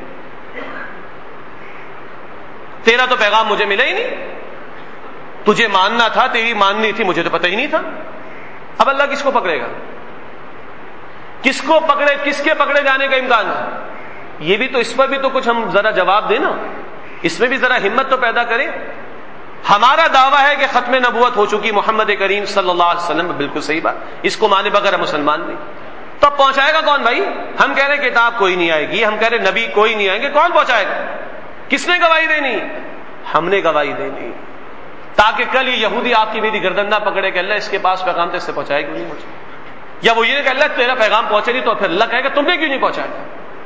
تیرا تو پیغام مجھے ملا ہی نہیں، تجھے ماننا تھا، تیری ماننی تھی، مجھے تو پتہ ہی نہیں تھا. اب اللہ کس کو پکڑے گا؟ کس کو پکڑے؟ کس کے پکڑے جانے کا امکان ہے؟ یہ بھی تو، اس پر بھی تو کچھ ہم ذرا جواب دیں نا، اس میں بھی ذرا ہمت تو پیدا کریں. ہمارا دعویٰ ہے کہ ختم نبوت ہو چکی محمد کریم صلی اللہ علیہ وسلم. بالکل صحیح بات. اس کو مانے بغیر مسلمان نہیں. تو اب پہنچائے گا کون بھائی؟ ہم کہہ رہے کتاب کوئی نہیں آئے گی، ہم کہہ رہے نبی کوئی نہیں آئیں گے، کون پہنچائے گا؟ کس نے گواہی دینی؟ ہم نے گواہی دینی، تاکہ کل یہ یہودی آپ کی میری گردن نہ پکڑے کہ اللہ اس کے پاس پیغام تو اس سے پہنچائے کیوں نہیں پہنچا، یا وہ یہ کہ اللہ تیرا پیغام پہنچے نہیں، تو پھر اللہ کہے گا تم نے کیوں نہیں پہنچایا.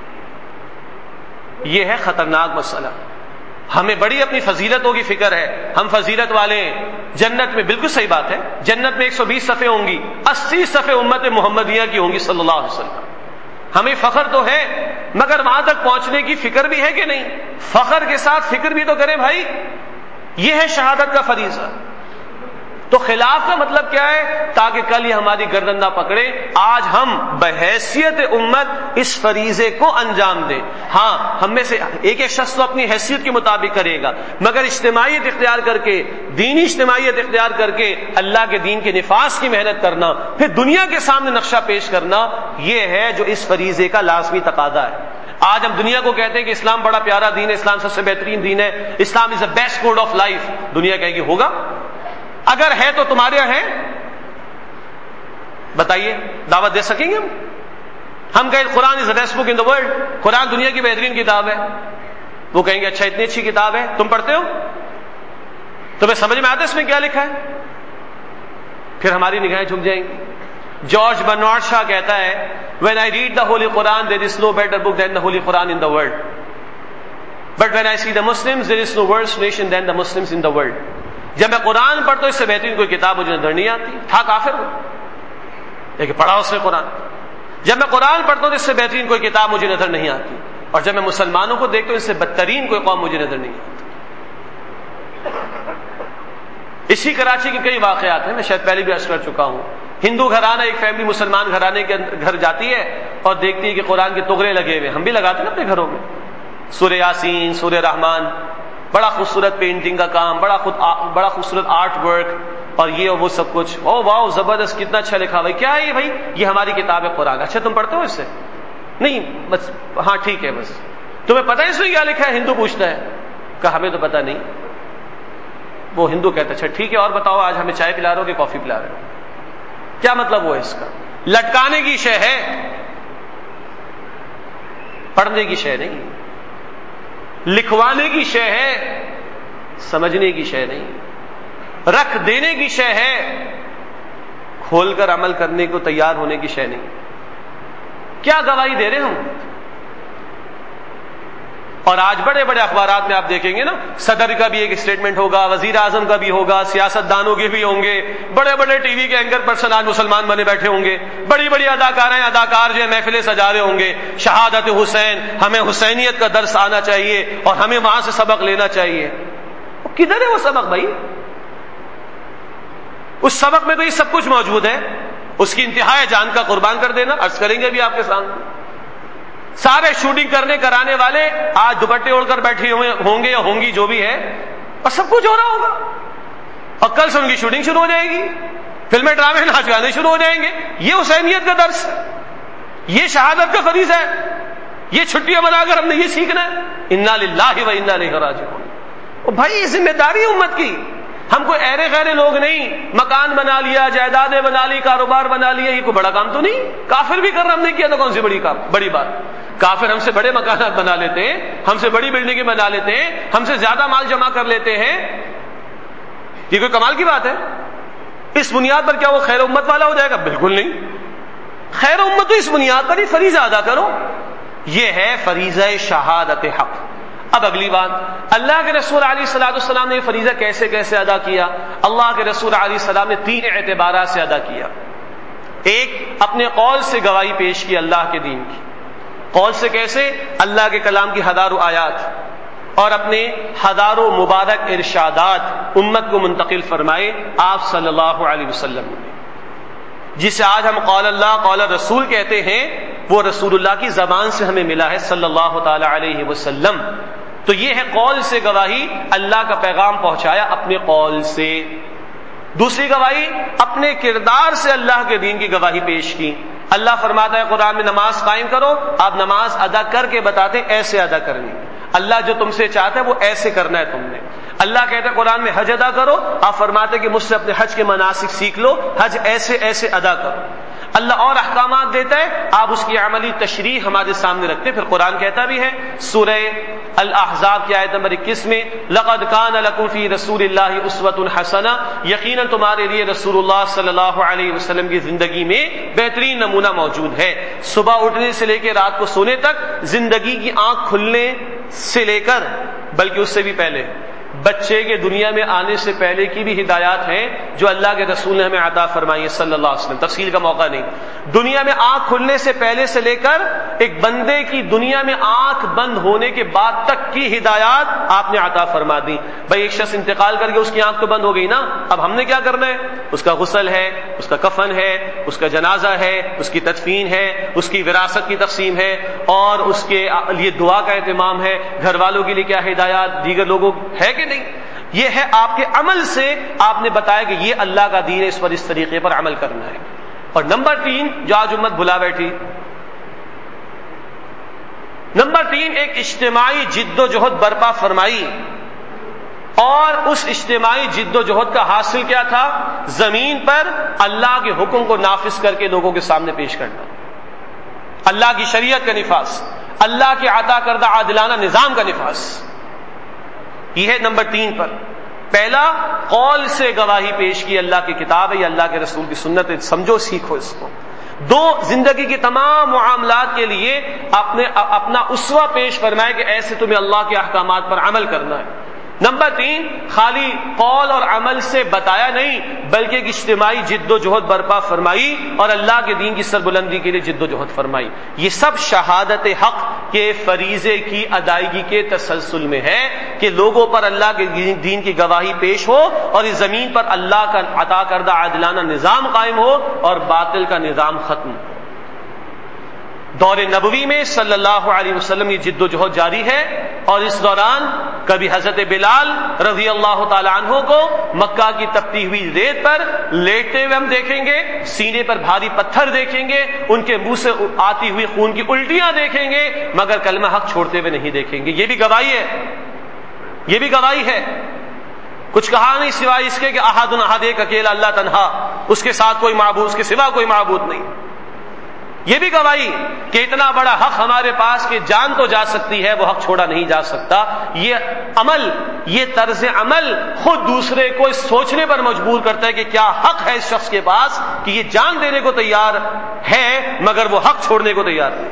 یہ ہے خطرناک مسئلہ. ہمیں بڑی اپنی فضیلتوں کی فکر ہے، ہم فضیلت والے ہیں. جنت میں بالکل صحیح بات ہے، جنت میں ایک سو بیس صفحے ہوں گی، اسی صفحے امت محمدیہ کی ہوں گی صلی اللہ علیہ وسلم. ہمیں فخر تو ہے، مگر وہاں تک پہنچنے کی فکر بھی ہے کہ نہیں؟ فخر کے ساتھ فکر بھی تو کریں بھائی. یہ ہے شہادت کا فریضہ. تو خلاف کا مطلب کیا ہے؟ تاکہ کل یہ ہماری گردن نہ پکڑے. آج ہم بحیثیت امت اس فریضے کو انجام دیں. ہاں ہم میں سے ایک ایک شخص تو اپنی حیثیت کے مطابق کرے گا، مگر اجتماعیت اختیار کر کے، دینی اجتماعیت اختیار کر کے اللہ کے دین کے نفاذ کی محنت کرنا، پھر دنیا کے سامنے نقشہ پیش کرنا، یہ ہے جو اس فریضے کا لازمی تقاضا ہے۔ آج ہم دنیا کو کہتے ہیں کہ اسلام بڑا پیارا دین ہے، اسلام سب سے بہترین دین ہے، Islam is the best code of life, دنیا کہے گی ہوگا؟ اگر ہے تو تمہارے یہاں ہے؟ بتائیے، دعوت دے سکیں گے ہم؟ ہم کہیں قرآن از the best book in the world, قرآن دنیا کی بہترین کتاب ہے، وہ کہیں گے اچھا اتنی اچھی کتاب ہے، تم پڑھتے ہو؟ تمہیں سمجھ میں آتا ہے اس میں کیا لکھا ہے؟ پھر ہماری نگاہیں جھک جائیں گی۔ جارج برنارڈ شاہ کہتا ہے when I read the Holy Quran there is no better book than the Holy Quran in the world, but when I see the Muslims there is no worse nation than the Muslims in the world. جب میں قرآن پڑھتا ہوں اس سے بہترین کوئی کتاب مجھے نظر نہیں آتی۔ تھا کافر وہ، لیکن پڑھا اس نے قرآن۔ جب میں قرآن پڑھتا ہوں تو اس سے بہترین کوئی کتاب مجھے نظر نہیں آتی، اور جب میں مسلمانوں کو دیکھتا ہوں اس سے بدترین کوئی قوم مجھے نظر نہیں آتی۔ اسی کراچی کے کئی واقعات ہیں، میں شاید پہلے بھی عرض کر چکا ہوں۔ ہندو گھرانہ ایک فیملی مسلمان گھرانے کے گھر جاتی ہے اور دیکھتی ہے کہ قرآن کے ٹکڑے لگے ہوئے، ہم بھی لگاتے ہیں نا اپنے گھروں میں، سورہ یاسین، سورہ رحمان، بڑا خوبصورت پینٹنگ کا کام، بڑا خود بڑا خوبصورت آرٹ ورک، اور یہ اور وہ سب کچھ، او واو زبردست، کتنا اچھا لکھا بھائی، کیا ہے یہ بھائی؟ یہ ہماری کتاب ہے قرآن۔ اچھا تم پڑھتے ہو اس سے؟ نہیں، بس ہاں ٹھیک ہے، بس تمہیں پتہ ہے اس میں کیا لکھا ہے؟ ہندو پوچھتا ہے، کہا ہمیں تو پتہ نہیں۔ وہ ہندو کہتا ہے اچھا ٹھیک ہے اور بتاؤ آج ہمیں چائے پلا رہے ہو کہ کافی پلا رہے ہو؟ کیا مطلب وہ ہے اس کا؟ لٹکانے کی شے ہے، پڑھنے کی شے نہیں، لکھوانے کی شے ہے، سمجھنے کی شے نہیں، رکھ دینے کی شے ہے، کھول کر عمل کرنے کو تیار ہونے کی شے نہیں۔ کیا گواہی دے رہے ہم؟ اور آج بڑے بڑے اخبارات میں آپ دیکھیں گے نا، صدر کا بھی ایک اسٹیٹمنٹ ہوگا، وزیر اعظم کا بھی ہوگا، سیاست دانوں کے بھی ہوں گے، بڑے بڑے ٹی وی کے اینکر پرسن آج مسلمان بنے بیٹھے ہوں گے، بڑی بڑی اداکاریں اداکار جو ہیں محفلیں سجا رہے ہوں گے، شہادت حسین، ہمیں حسینیت کا درس آنا چاہیے اور ہمیں وہاں سے سبق لینا چاہیے۔ کدھر ہے وہ سبق بھائی؟ اس سبق میں تو یہ سب کچھ موجود ہے، اس کی انتہا ہے جان کا قربان کر دینا، عرض کریں گے بھی آپ کے سامنے۔ سارے شوٹنگ کرنے کرانے والے آج دوپٹے اوڑھ کر بیٹھے ہوئے ہوں گے یا ہوں گی جو بھی ہے، اور سب کچھ ہو رہا ہوگا، اور کل سے ان کی شوٹنگ شروع ہو جائے گی، فلمیں ڈرامے ناچ گانے شروع ہو جائیں گے۔ یہ حسینیت کا درس ہے، یہ شہادت کا فریضہ ہے، یہ چھٹیاں بنا کر ہم نے یہ سیکھنا ہے۔ انا للہ و انا الیہ راجعون۔ اور بھائی یہ ذمہ داری امت کی، ہم کوئی ایرے غیرے لوگ نہیں، مکان بنا لیا، جائیدادیں بنا لی، کاروبار بنا لیا، یہ کوئی بڑا کام تو نہیں؟ کافر بھی کر رہا، ہم نے کیا تو کون سی بڑی کام بڑی بات؟ کافر ہم سے بڑے مکانات بنا لیتے ہیں، ہم سے بڑی بلڈنگیں بنا لیتے ہیں، ہم سے زیادہ مال جمع کر لیتے ہیں، یہ کوئی کمال کی بات ہے؟ اس بنیاد پر کیا وہ خیر امت والا ہو جائے گا؟ بالکل نہیں۔ خیر امت تو اس بنیاد پر ہی فریضہ ادا کرو، یہ ہے فریضہ شہادت حق۔ اب اگلی بات، اللہ کے رسول علیہ الصلوۃ والسلام نے یہ فریضہ کیسے کیسے ادا کیا؟ اللہ کے رسول علیہ السلام نے تین اعتبارات سے ادا کیا۔ ایک، اپنے قول سے گواہی پیش کی اللہ کے دین کی۔ قول سے کیسے؟ اللہ کے کلام کی ہزاروں آیات اور اپنے ہزاروں مبارک ارشادات امت کو منتقل فرمائے آپ صلی اللہ علیہ وسلم نے، جسے آج ہم قول اللہ قول رسول کہتے ہیں، وہ رسول اللہ کی زبان سے ہمیں ملا ہے صلی اللہ تعالی علیہ وسلم۔ تو یہ ہے قول سے گواہی، اللہ کا پیغام پہنچایا اپنے قول سے۔ دوسری گواہی، اپنے کردار سے اللہ کے دین کی گواہی پیش کی۔ اللہ فرماتا ہے قرآن میں نماز قائم کرو، آپ نماز ادا کر کے بتاتے ایسے ادا کرنی، اللہ جو تم سے چاہتا ہے وہ ایسے کرنا ہے تم نے۔ اللہ کہتا ہے قرآن میں حج ادا کرو، آپ فرماتے کہ مجھ سے اپنے حج کے مناسک سیکھ لو، حج ایسے ایسے ادا کرو۔ اللہ اور احکامات دیتا ہے، آپ اس کی عملی تشریح ہمارے سامنے رکھتے ہیں۔ پھر قرآن کہتا بھی ہے سورہ الاحزاب کی آیت نمبر اکیس میں، لقد کان لکم فی رسول اللہ اسوۃ حسنہ، یقیناً تمہارے لیے رسول اللہ صلی اللہ علیہ وسلم کی زندگی میں بہترین نمونہ موجود ہے۔ صبح اٹھنے سے لے کے رات کو سونے تک، زندگی کی آنکھ کھلنے سے لے کر، بلکہ اس سے بھی پہلے، بچے کے دنیا میں آنے سے پہلے کی بھی ہدایات ہیں جو اللہ کے رسول نے ہمیں عطا فرمائی ہے صلی اللہ علیہ وسلم۔ تفصیل کا موقع نہیں، دنیا میں آنکھ کھلنے سے پہلے سے لے کر ایک بندے کی دنیا میں آنکھ بند ہونے کے بعد تک کی ہدایات آپ نے عطا فرما دی۔ بھائی ایک شخص انتقال کر کے اس کی آنکھ تو بند ہو گئی نا، اب ہم نے کیا کرنا ہے؟ اس کا غسل ہے، اس کا کفن ہے، اس کا جنازہ ہے، اس کی تدفین ہے، اس کی وراثت کی تقسیم ہے، اور اس کے لیے دعا کا اہتمام ہے، گھر والوں کے لیے کیا ہدایات، دیگر لوگوں ہے کہ نہیں؟ یہ ہے آپ کے عمل سے آپ نے بتایا کہ یہ اللہ کا دین ہے، اس پر اس طریقے پر عمل کرنا ہے۔ اور نمبر تین جو آج امت بھلا بیٹھی، نمبر تین ایک اجتماعی جد و جہد برپا فرمائی، اور اس اجتماعی جد و جہد کا حاصل کیا تھا؟ زمین پر اللہ کے حکم کو نافذ کر کے لوگوں کے سامنے پیش کرنا، اللہ کی شریعت کا نفاذ، اللہ کے عطا کردہ عادلانہ نظام کا نفاذ. یہ ہے نمبر تین پر. پہلا، قول سے گواہی پیش کی، اللہ کی کتاب ہے یا اللہ کے رسول کی سنت ہے، سمجھو سیکھو اس کو. دو، زندگی کے تمام معاملات کے لیے اپنے اپنا اسوہ پیش فرمائے کہ ایسے تمہیں اللہ کے احکامات پر عمل کرنا ہے. نمبر تین، خالی قول اور عمل سے بتایا نہیں بلکہ ایک اجتماعی جد و جہد برپا فرمائی اور اللہ کے دین کی سربلندی کے لیے جد و جہد فرمائی. یہ سب شہادت حق کے فریضے کی ادائیگی کے تسلسل میں ہے کہ لوگوں پر اللہ کے دین کی گواہی پیش ہو اور اس زمین پر اللہ کا عطا کردہ عادلانہ نظام قائم ہو اور باطل کا نظام ختم ہو. دور نبوی میں صلی اللہ علیہ وسلم یہ جد و جہد جاری ہے، اور اس دوران کبھی حضرت بلال رضی اللہ تعالی عنہ کو مکہ کی تپتی ہوئی ریت پر لیٹتے ہوئے ہم دیکھیں گے، سینے پر بھاری پتھر دیکھیں گے، ان کے منہ سے آتی ہوئی خون کی الٹیاں دیکھیں گے، مگر کلمہ حق چھوڑتے ہوئے نہیں دیکھیں گے. یہ بھی گواہی ہے، یہ بھی گواہی ہے. کچھ کہا نہیں سوائے اس کے کہ احد احد، ایک اکیلا اللہ تنہا، اس کے ساتھ کوئی معبود، اس کے سوا کوئی معبود نہیں. یہ بھی گواہی کہ اتنا بڑا حق ہمارے پاس کہ جان تو جا سکتی ہے، وہ حق چھوڑا نہیں جا سکتا. یہ عمل، یہ طرز عمل خود دوسرے کو اس سوچنے پر مجبور کرتا ہے کہ کیا حق ہے اس شخص کے پاس کہ یہ جان دینے کو تیار ہے مگر وہ حق چھوڑنے کو تیار نہیں.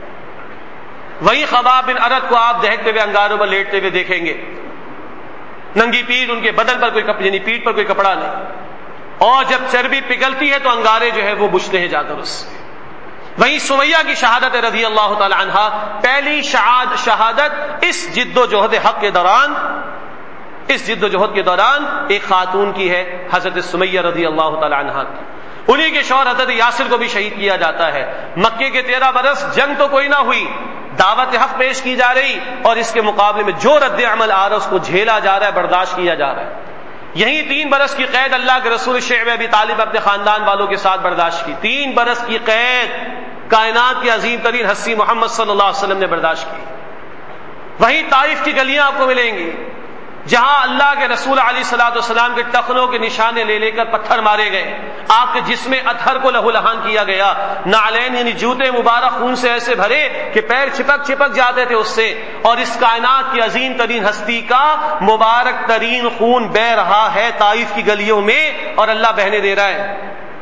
وہی خباب بن ارد کو آپ دہکتے ہوئے انگاروں پر لیٹتے ہوئے دیکھیں گے، ننگی پیٹھ، ان کے بدن پر کوئی کپڑا، یعنی پیٹھ پر کوئی کپڑا نہیں، اور جب چربی پگھلتی ہے تو انگارے جو ہے وہ بجھتے ہیں جا کر اس سے. وہیں سمیہ کی شہادت رضی اللہ تعالی عنہا، پہلی شہادت اس جد و جہد حق کے دوران، اس جد و جہد کے دوران ایک خاتون کی ہے، حضرت سمیہ رضی اللہ تعالی عنہا کی. انہی کے شوہر حضرت یاسر کو بھی شہید کیا جاتا ہے. مکے کے تیرہ برس جنگ تو کوئی نہ ہوئی، دعوت حق پیش کی جا رہی، اور اس کے مقابلے میں جو رد عمل آ رہا ہے اس کو جھیلا جا رہا ہے، برداشت کیا جا رہا ہے. یہی تین برس کی قید اللہ کے رسول شعیب ابی طالب اپنے خاندان والوں کے ساتھ برداشت کی. تین برس کی قید کائنات کی عظیم ترین ہستی محمد صلی اللہ علیہ وسلم نے برداشت کی. وہیں طائف کی گلیاں آپ کو ملیں گی جہاں اللہ کے رسول علیہ الصلوۃ والسلام کے ٹخنوں کے نشانے لے لے کر پتھر مارے گئے، آپ کے جسم اطہر کو لہو لہان کیا گیا، نعلین یعنی جوتے مبارک خون سے ایسے بھرے کہ پیر چھپک چھپک جاتے تھے اس سے، اور اس کائنات کی عظیم ترین ہستی کا مبارک ترین خون بہہ رہا ہے طائف کی گلیوں میں، اور اللہ بہنے دے رہا ہے.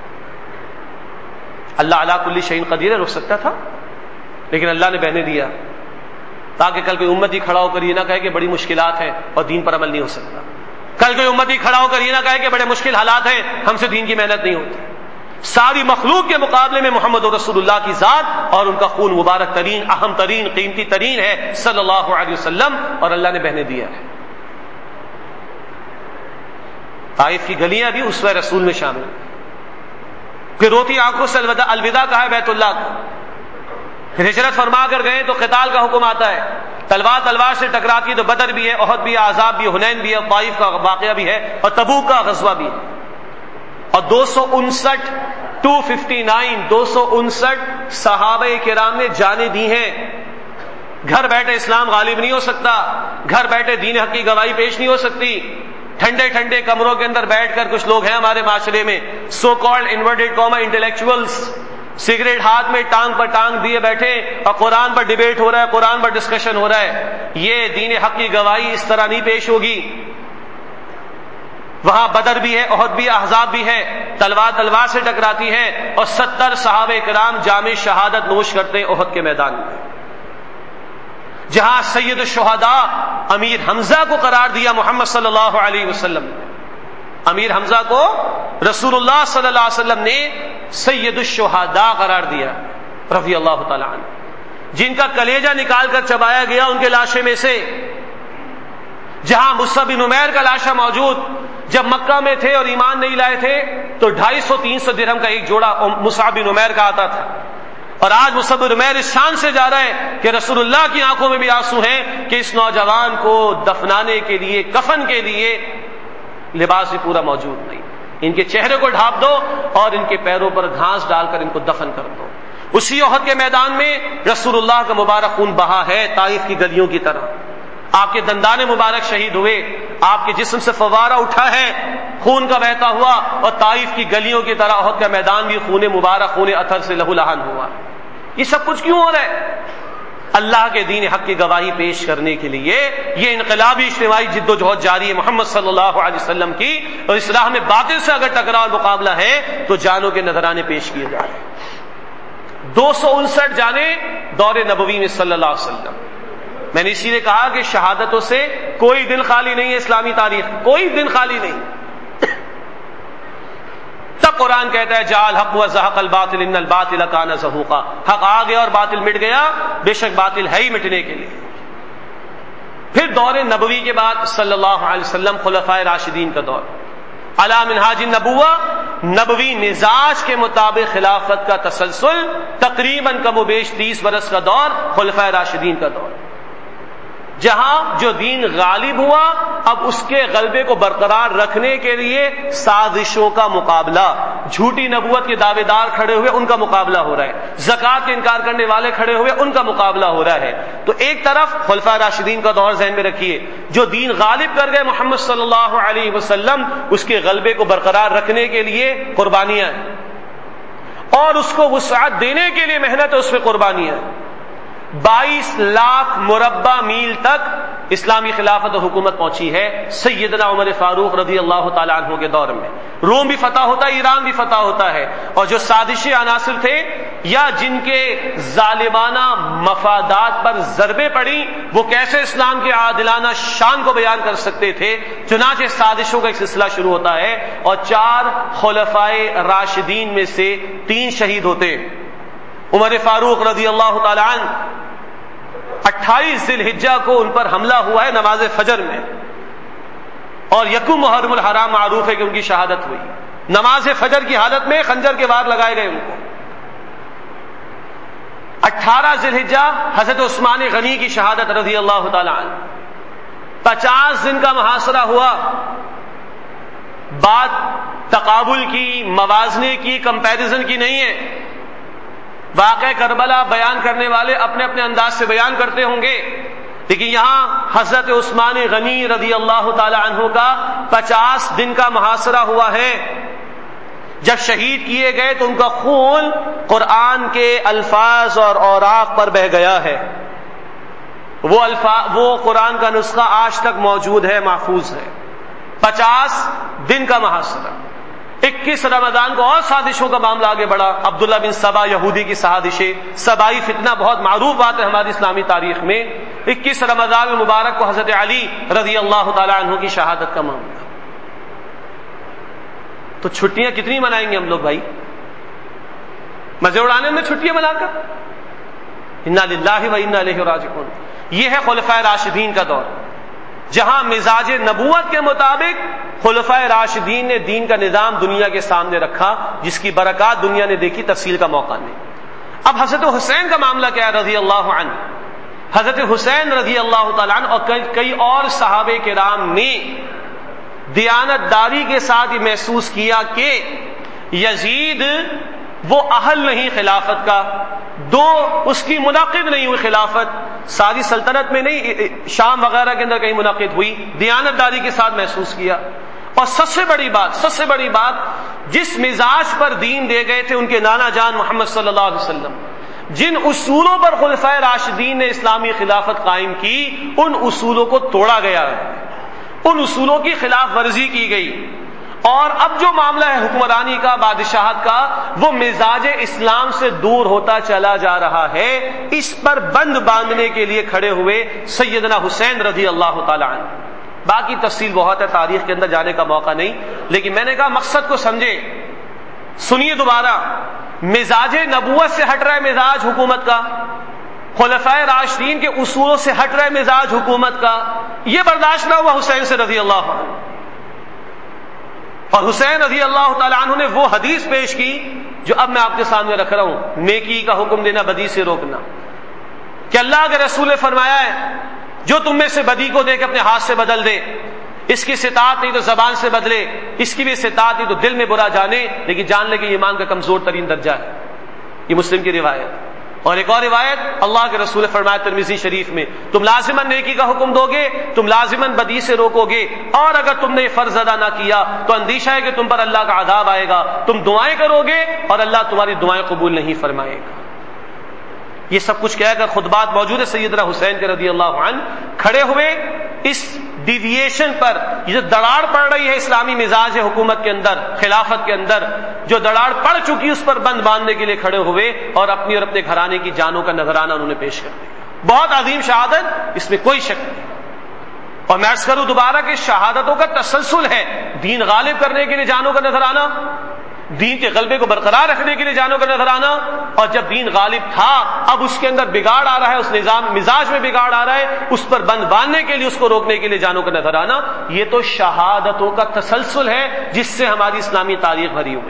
اللہ علی کل شیء قدیر ہے، رک سکتا تھا لیکن اللہ نے بہنے دیا تاکہ کل کوئی امتی کھڑا ہو کر یہ نہ کہے کہ بڑی مشکلات ہیں اور دین پر عمل نہیں ہو سکتا. کل کوئی امتی کھڑا ہو کر یہ نہ کہے کہ بڑے مشکل حالات ہیں، ہم سے دین کی محنت نہیں ہوتی. ساری مخلوق کے مقابلے میں محمد رسول اللہ کی ذات اور ان کا خون مبارک ترین، اہم ترین، قیمتی ترین ہے صلی اللہ علیہ وسلم، اور اللہ نے بہنے دیا ہے. طائف کی گلیاں بھی اسوہ رسول میں شامل ہیں کہ روتی آنکھوں سے الوداع الوداع کہا ہے بیت اللہ کو. ہجرت فرما کر گئے تو قتال کا حکم آتا ہے، تلوار تلوار سے ٹکراتی ہے تو بدر بھی ہے، احد بھی ہے، احزاب بھی ہے، حنین بھی ہے، طائف کا واقعہ بھی ہے، اور تبوک کا غزوہ بھی ہے. اور دو سو انسٹھ ٹو ففٹی نائن دو سو انسٹھ صحابہ کرام نے جانیں دی ہیں. گھر بیٹھے اسلام غالب نہیں ہو سکتا، گھر بیٹھے دین حق کی گواہی پیش نہیں ہو سکتی. ٹھنڈے ٹھنڈے کمروں کے اندر بیٹھ کر کچھ لوگ ہیں ہمارے معاشرے میں، so called inverted comma intellectuals, cigarette ہاتھ میں ٹانگ پر ٹانگ دیے بیٹھے اور قرآن پر ڈیبیٹ ہو رہا ہے، قرآن پر ڈسکشن ہو رہا ہے. یہ دین حق کی گواہی اس طرح نہیں پیش ہوگی. وہاں بدر بھی ہے، احد بھی ہے، احزاب بھی ہے، تلوار تلوار سے ٹکراتی ہے، اور ستر صحابہ کرام جام شہادت نوش کرتے ہیں احد کے میدان میں، جہاں سید الشہداء امیر حمزہ کو قرار دیا محمد صلی اللہ علیہ وسلم. امیر حمزہ کو رسول اللہ صلی اللہ علیہ وسلم نے سید الشہداء قرار دیا رضی اللہ تعالی عنہ، جن کا کلیجہ نکال کر چبایا گیا ان کے لاشے میں سے. جہاں مصعب بن عمیر کا لاشا موجود، جب مکہ میں تھے اور ایمان نہیں لائے تھے تو ڈھائی سو تین سو درہم کا ایک جوڑا مصعب بن عمیر کا آتا تھا، اور آج مصعب بن عمیر اس شان سے جا رہا ہے کہ رسول اللہ کی آنکھوں میں بھی آنسو ہیں کہ اس نوجوان کو دفنانے کے لیے، کفن کے لیے لباس بھی پورا موجود نہیں. ان کے چہرے کو ڈھانپ دو اور ان کے پیروں پر گھاس ڈال کر ان کو دفن کر دو۔ اسی احد کے میدان میں رسول اللہ کا مبارک خون بہا ہے طائف کی گلیوں کی طرح، آپ کے دندان مبارک شہید ہوئے، آپ کے جسم سے فوارہ اٹھا ہے خون کا بہتا ہوا، اور طائف کی گلیوں کی طرح احد کا میدان بھی خون مبارک خون اطہر سے لہو لہان ہوا۔ یہ سب کچھ کیوں ہو رہا ہے؟ اللہ کے دین حق کی گواہی پیش کرنے کے لیے یہ انقلابی اجتماعی جد و جہد جاری ہے محمد صلی اللہ علیہ وسلم کی، اور اصلاح میں باطل سے اگر ٹکراؤ اور مقابلہ ہے تو جانوں کے نذرانے پیش کیے جا رہے ہیں۔ دو سو انسٹھ جانے دور نبوی میں صلی اللہ علیہ وسلم۔ میں نے اسی لیے کہا کہ شہادتوں سے کوئی دن خالی نہیں ہے اسلامی تاریخ، کوئی دن خالی نہیں۔ تب قرآن کہتا ہے جاء الحق وزهق الباطل ان الباطل کان زہوقا، حق آ گیا اور باطل مٹ گیا، بے شک باطل ہے ہی مٹنے کے لیے۔ پھر دور نبوی کے بعد صلی اللہ علیہ وسلم خلفائے راشدین کا دور، علی منہاج النبوہ، نبوی مزاج کے مطابق خلافت کا تسلسل، تقریباً کم و بیش تیس برس کا دور خلفائے راشدین کا دور، جہاں جو دین غالب ہوا اب اس کے غلبے کو برقرار رکھنے کے لیے سازشوں کا مقابلہ، جھوٹی نبوت کے دعوے دار کھڑے ہوئے ان کا مقابلہ ہو رہا ہے، زکوٰۃ کے انکار کرنے والے کھڑے ہوئے ان کا مقابلہ ہو رہا ہے۔ تو ایک طرف خلفائے راشدین کا دور ذہن میں رکھیے، جو دین غالب کر گئے محمد صلی اللہ علیہ وسلم، اس کے غلبے کو برقرار رکھنے کے لیے قربانیاں ہیں، اور اس کو وسعت دینے کے لیے محنت ہے، اس میں قربانیاں ہیں۔ بائیس لاکھ مربع میل تک اسلامی خلافت و حکومت پہنچی ہے سیدنا عمر فاروق رضی اللہ تعالیٰ عنہ کے دور میں۔ روم بھی فتح ہوتا ہے، ایران بھی فتح ہوتا ہے، اور جو سازشی عناصر تھے یا جن کے ظالمانہ مفادات پر ضربیں پڑیں وہ کیسے اسلام کے عادلانہ شان کو بیان کر سکتے تھے، چنانچہ سازشوں کا ایک سلسلہ شروع ہوتا ہے، اور چار خلفائے راشدین میں سے تین شہید ہوتے ہیں۔ عمر فاروق رضی اللہ تعالیٰ عنہ اٹھائیس ذی الحجہ کو ان پر حملہ ہوا ہے نماز فجر میں، اور یکم محرم الحرام معروف ہے کہ ان کی شہادت ہوئی، نماز فجر کی حالت میں خنجر کے وار لگائے گئے ان کو۔ اٹھارہ ذی الحجہ حضرت عثمان غنی کی شہادت رضی اللہ تعالیٰ عنہ، پچاس دن کا محاصرہ ہوا، بات تقابل کی، موازنے کی، کمپیریزن کی نہیں ہے۔ واقع کربلا بیان کرنے والے اپنے اپنے انداز سے بیان کرتے ہوں گے، لیکن یہاں حضرت عثمان غنی رضی اللہ تعالی عنہ کا پچاس دن کا محاصرہ ہوا ہے۔ جب شہید کیے گئے تو ان کا خون قرآن کے الفاظ اور اوراق پر بہہ گیا ہے، وہ الفاظ وہ قرآن کا نسخہ آج تک موجود ہے، محفوظ ہے۔ پچاس دن کا محاصرہ۔ اکیس رمضان کو اور سازشوں کا معاملہ آگے بڑھا، عبداللہ بن سبا یہودی کی سازشیں، سبائی فتنہ بہت معروف بات ہے ہماری اسلامی تاریخ میں۔ اکیس رمضان المبارک کو حضرت علی رضی اللہ تعالی عنہ کی شہادت کا معاملہ۔ تو چھٹیاں کتنی منائیں گے ہم لوگ بھائی؟ مزے اڑانے میں چھٹیاں منا کر؟ انا للہ و انا الیہ راجعون۔ یہ ہے خلفائے راشدین کا دور، جہاں مزاج نبوت کے مطابق خلفائے راشدین نے دین کا نظام دنیا کے سامنے رکھا، جس کی برکات دنیا نے دیکھی، تفصیل کا موقع نہیں۔ اب حضرت حسین کا معاملہ کیا ہے رضی اللہ عنہ؟ حضرت حسین رضی اللہ تعالیٰ عنہ اور کئی اور صحابہ کرام نے دیانت داری کے ساتھ یہ محسوس کیا کہ یزید وہ اہل نہیں خلافت کا، دو اس کی منعقد نہیں ہوئی خلافت، ساری سلطنت میں نہیں، شام وغیرہ کے اندر کہیں منعقد ہوئی، دیانت داری کے ساتھ محسوس کیا۔ اور سب سے بڑی بات سب سے بڑی بات جس مزاج پر دین دے گئے تھے ان کے نانا جان محمد صلی اللہ علیہ وسلم، جن اصولوں پر خلفائے راشدین نے اسلامی خلافت قائم کی، ان اصولوں کو توڑا گیا، ان اصولوں کی خلاف ورزی کی گئی، اور اب جو معاملہ ہے حکمرانی کا، بادشاہت کا، وہ مزاج اسلام سے دور ہوتا چلا جا رہا ہے۔ اس پر بند باندھنے کے لیے کھڑے ہوئے سیدنا حسین رضی اللہ تعالی عنہ۔ باقی تفصیل بہت ہے، تاریخ کے اندر جانے کا موقع نہیں، لیکن میں نے کہا مقصد کو سمجھے، سنیے دوبارہ۔ مزاج نبوت سے ہٹ رہا ہے مزاج حکومت کا، خلفائے راشدین کے اصولوں سے ہٹ رہا ہے مزاج حکومت کا، یہ برداشت نہ ہوا حسین سے رضی اللہ عنہ۔ اور حسین رضی اللہ تعالیٰ عنہ نے وہ حدیث پیش کی جو اب میں آپ کے سامنے رکھ رہا ہوں، نیکی کا حکم دینا، بدی سے روکنا، کہ اللہ کے رسول نے فرمایا ہے جو تم میں سے بدی کو دیکھ اپنے ہاتھ سے بدل دے، اس کی استطاعت نہیں تو زبان سے بدلے، اس کی بھی استطاعت نہیں تو دل میں برا جانے، لیکن جان لے کہ ایمان کا کمزور ترین درجہ ہے۔ یہ مسلم کی روایت۔ اور ایک اور روایت اللہ کے رسول نے فرمایا ترمذی شریف میں، تم لازماً نیکی کا حکم دو گے، تم لازماً بدی سے روکو گے، اور اگر تم نے یہ فرض ادا نہ کیا تو اندیشہ ہے کہ تم پر اللہ کا عذاب آئے گا، تم دعائیں کرو گے اور اللہ تمہاری دعائیں قبول نہیں فرمائے گا۔ یہ سب کچھ کہہ کر خطبات موجود ہے سیدنا حسین کے رضی اللہ عنہ کھڑے ہوئے اس ڈیویشن پر، یہ جو دراڑ پڑ رہی ہے اسلامی مزاج حکومت کے اندر، خلافت کے اندر جو دراڑ پڑ چکی، اس پر بند باندھنے کے لیے کھڑے ہوئے اور اپنی اور اپنے گھرانے کی جانوں کا نذرانہ انہوں نے پیش کر دیا۔ بہت عظیم شہادت، اس میں کوئی شک نہیں۔ اور میں عرض کروں دوبارہ کہ شہادتوں کا تسلسل ہے، دین غالب کرنے کے لیے جانوں کا نذرانہ، دین کے غلبے کو برقرار رکھنے کے لیے جانوں کا نذرانہ، اور جب دین غالب تھا اب اس کے اندر بگاڑ آ رہا ہے، اس نظام مزاج میں بگاڑ آ رہا ہے، اس پر بند باندھنے کے لیے، اس کو روکنے کے لیے جانوں کا نذرانہ۔ یہ تو شہادتوں کا تسلسل ہے جس سے ہماری اسلامی تاریخ بھری ہوئی۔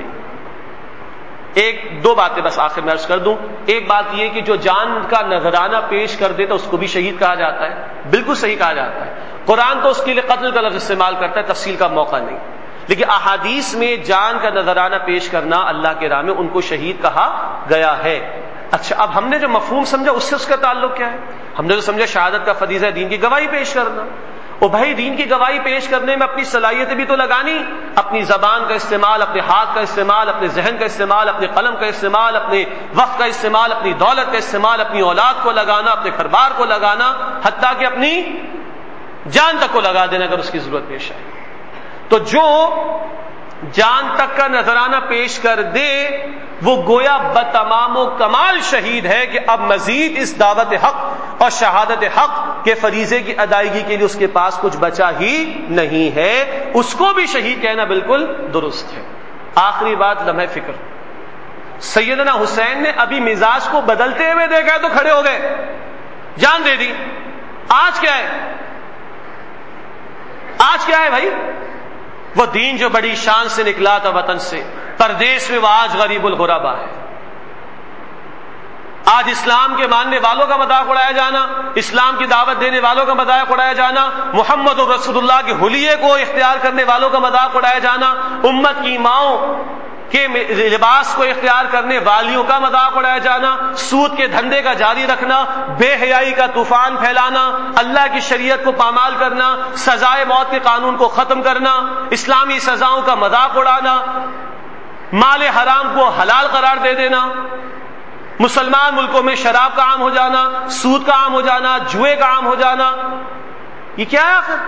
ایک دو باتیں بس آخر میں عرض کر دوں۔ ایک بات یہ کہ جو جان کا نذرانہ پیش کر دیتا اس کو بھی شہید کہا جاتا ہے، بالکل صحیح کہا جاتا ہے۔ قرآن تو اس کے لیے قتل کا لفظ استعمال کرتا ہے، تفصیل کا موقع نہیں، لیکن احادیث میں جان کا نذرانہ پیش کرنا اللہ کے راہ میں ان کو شہید کہا گیا ہے۔ اچھا، اب ہم نے جو مفہوم سمجھا اس سے اس کا تعلق کیا ہے؟ ہم نے جو سمجھا شہادت کا فریضہ ہے دین کی گواہی پیش کرنا۔ او بھائی، دین کی گواہی پیش کرنے میں اپنی صلاحیتیں بھی تو لگانی، اپنی زبان کا استعمال، اپنے ہاتھ کا استعمال، اپنے ذہن کا استعمال، اپنے قلم کا استعمال، اپنے وقت کا استعمال، اپنی دولت کا استعمال، اپنی اولاد کو لگانا، اپنے گھر بار کو لگانا، حتیٰ کہ اپنی جان تک کو لگا دینا اگر اس کی ضرورت پیش آئے۔ تو جو جان تک کا نذرانہ پیش کر دے وہ گویا بتمام و کمال شہید ہے کہ اب مزید اس دعوت حق اور شہادت حق کے فریضے کی ادائیگی کے لیے اس کے پاس کچھ بچا ہی نہیں ہے، اس کو بھی شہید کہنا بالکل درست ہے۔ آخری بات لمحہ فکر، سیدنا حسین نے ابھی مزاج کو بدلتے ہوئے دیکھا ہے تو کھڑے ہو گئے، جان دے دی۔ آج کیا ہے؟ آج کیا ہے بھائی؟ وہ دین جو بڑی شان سے نکلا تھا وطن سے، پردیس میں وہ آج غریب الغربا ہے۔ آج اسلام کے ماننے والوں کا مذاق اڑایا جانا، اسلام کی دعوت دینے والوں کا مذاق اڑایا جانا، محمد رسول اللہ کے حلیے کو اختیار کرنے والوں کا مذاق اڑایا جانا، امت کی ماؤں کے لباس کو اختیار کرنے والیوں کا مذاق اڑایا جانا، سود کے دھندے کا جاری رکھنا، بے حیائی کا طوفان پھیلانا، اللہ کی شریعت کو پامال کرنا، سزائے موت کے قانون کو ختم کرنا، اسلامی سزاؤں کا مذاق اڑانا، مال حرام کو حلال قرار دے دینا، مسلمان ملکوں میں شراب کا عام ہو جانا، سود کا عام ہو جانا، جوئے کا عام ہو جانا۔ یہ کیا ہے آخر؟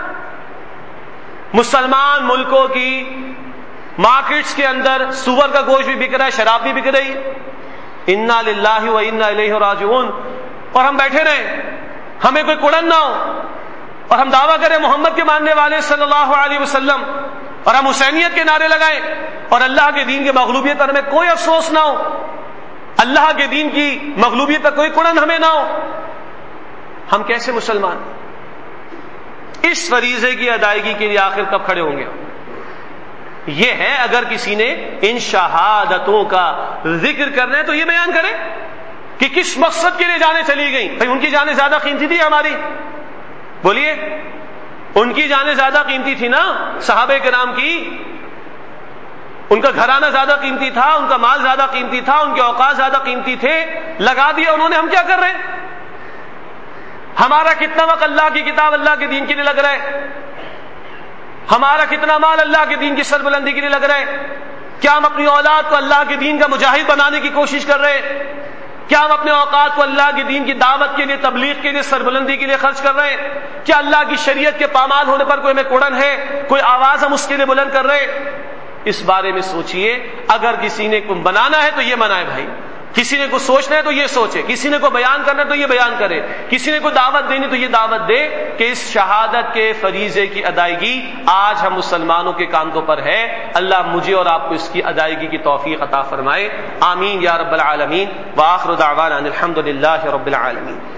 مسلمان ملکوں کی مارکیٹس کے اندر سور کا گوشت بھی بک رہا ہے، شراب بھی بک رہی ہے۔ انا للہ و انا الیہ راجعون، اور ہم بیٹھے رہیں، ہمیں کوئی کڑن نہ ہو، اور ہم دعویٰ کریں محمد کے ماننے والے صلی اللہ علیہ وسلم، اور ہم حسینیت کے نعرے لگائیں، اور اللہ کے دین کی مغلوبیت پر ہمیں کوئی افسوس نہ ہو، اللہ کے دین کی مغلوبیت پر کوئی کڑن ہمیں نہ ہو۔ ہم کیسے مسلمان؟ اس فریضے کی ادائیگی کے لیے آخر کب کھڑے ہوں گے؟ یہ ہے اگر کسی نے ان شہادتوں کا ذکر کرنا ہے تو یہ بیان کرے کہ کس مقصد کے لیے جانیں چلی گئیں۔ بھائی ان کی جانیں زیادہ قیمتی تھی ہماری؟ بولیے، ان کی جانیں زیادہ قیمتی تھی نا صحابہ کرام کی؟ ان کا گھرانہ زیادہ قیمتی تھا، ان کا مال زیادہ قیمتی تھا، ان کے اوقات زیادہ قیمتی تھے، لگا دیا انہوں نے۔ ہم کیا کر رہے ہیں؟ ہمارا کتنا وقت اللہ کی کتاب اللہ کے دین کے لیے لگ رہا ہے؟ ہمارا کتنا مال اللہ کے دین کی سربلندی کے لیے لگ رہا ہے؟ کیا ہم اپنی اولاد کو اللہ کے دین کا مجاہد بنانے کی کوشش کر رہے ہیں؟ کیا ہم اپنے اوقات کو اللہ کے دین کی دعوت کے لیے، تبلیغ کے لیے، سربلندی کے لیے خرچ کر رہے ہیں؟ کیا اللہ کی شریعت کے پامال ہونے پر کوئی ہمیں کوڑن ہے، کوئی آواز ہم اس کے لیے بلند کر رہے ہیں؟ اس بارے میں سوچئے۔ اگر کسی نے کو بنانا ہے تو یہ منائے بھائی، کسی نے کو سوچنا ہے تو یہ سوچے، کسی نے کو بیان کرنا ہے تو یہ بیان کرے، کسی نے کو دعوت دینی تو یہ دعوت دے کہ اس شہادت کے فریضے کی ادائیگی آج ہم مسلمانوں کے کاندھوں پر ہے۔ اللہ مجھے اور آپ کو اس کی ادائیگی کی توفیق عطا فرمائے، آمین یا رب العالمین۔ وآخر دعوانا ان الحمد للہ رب العالمین۔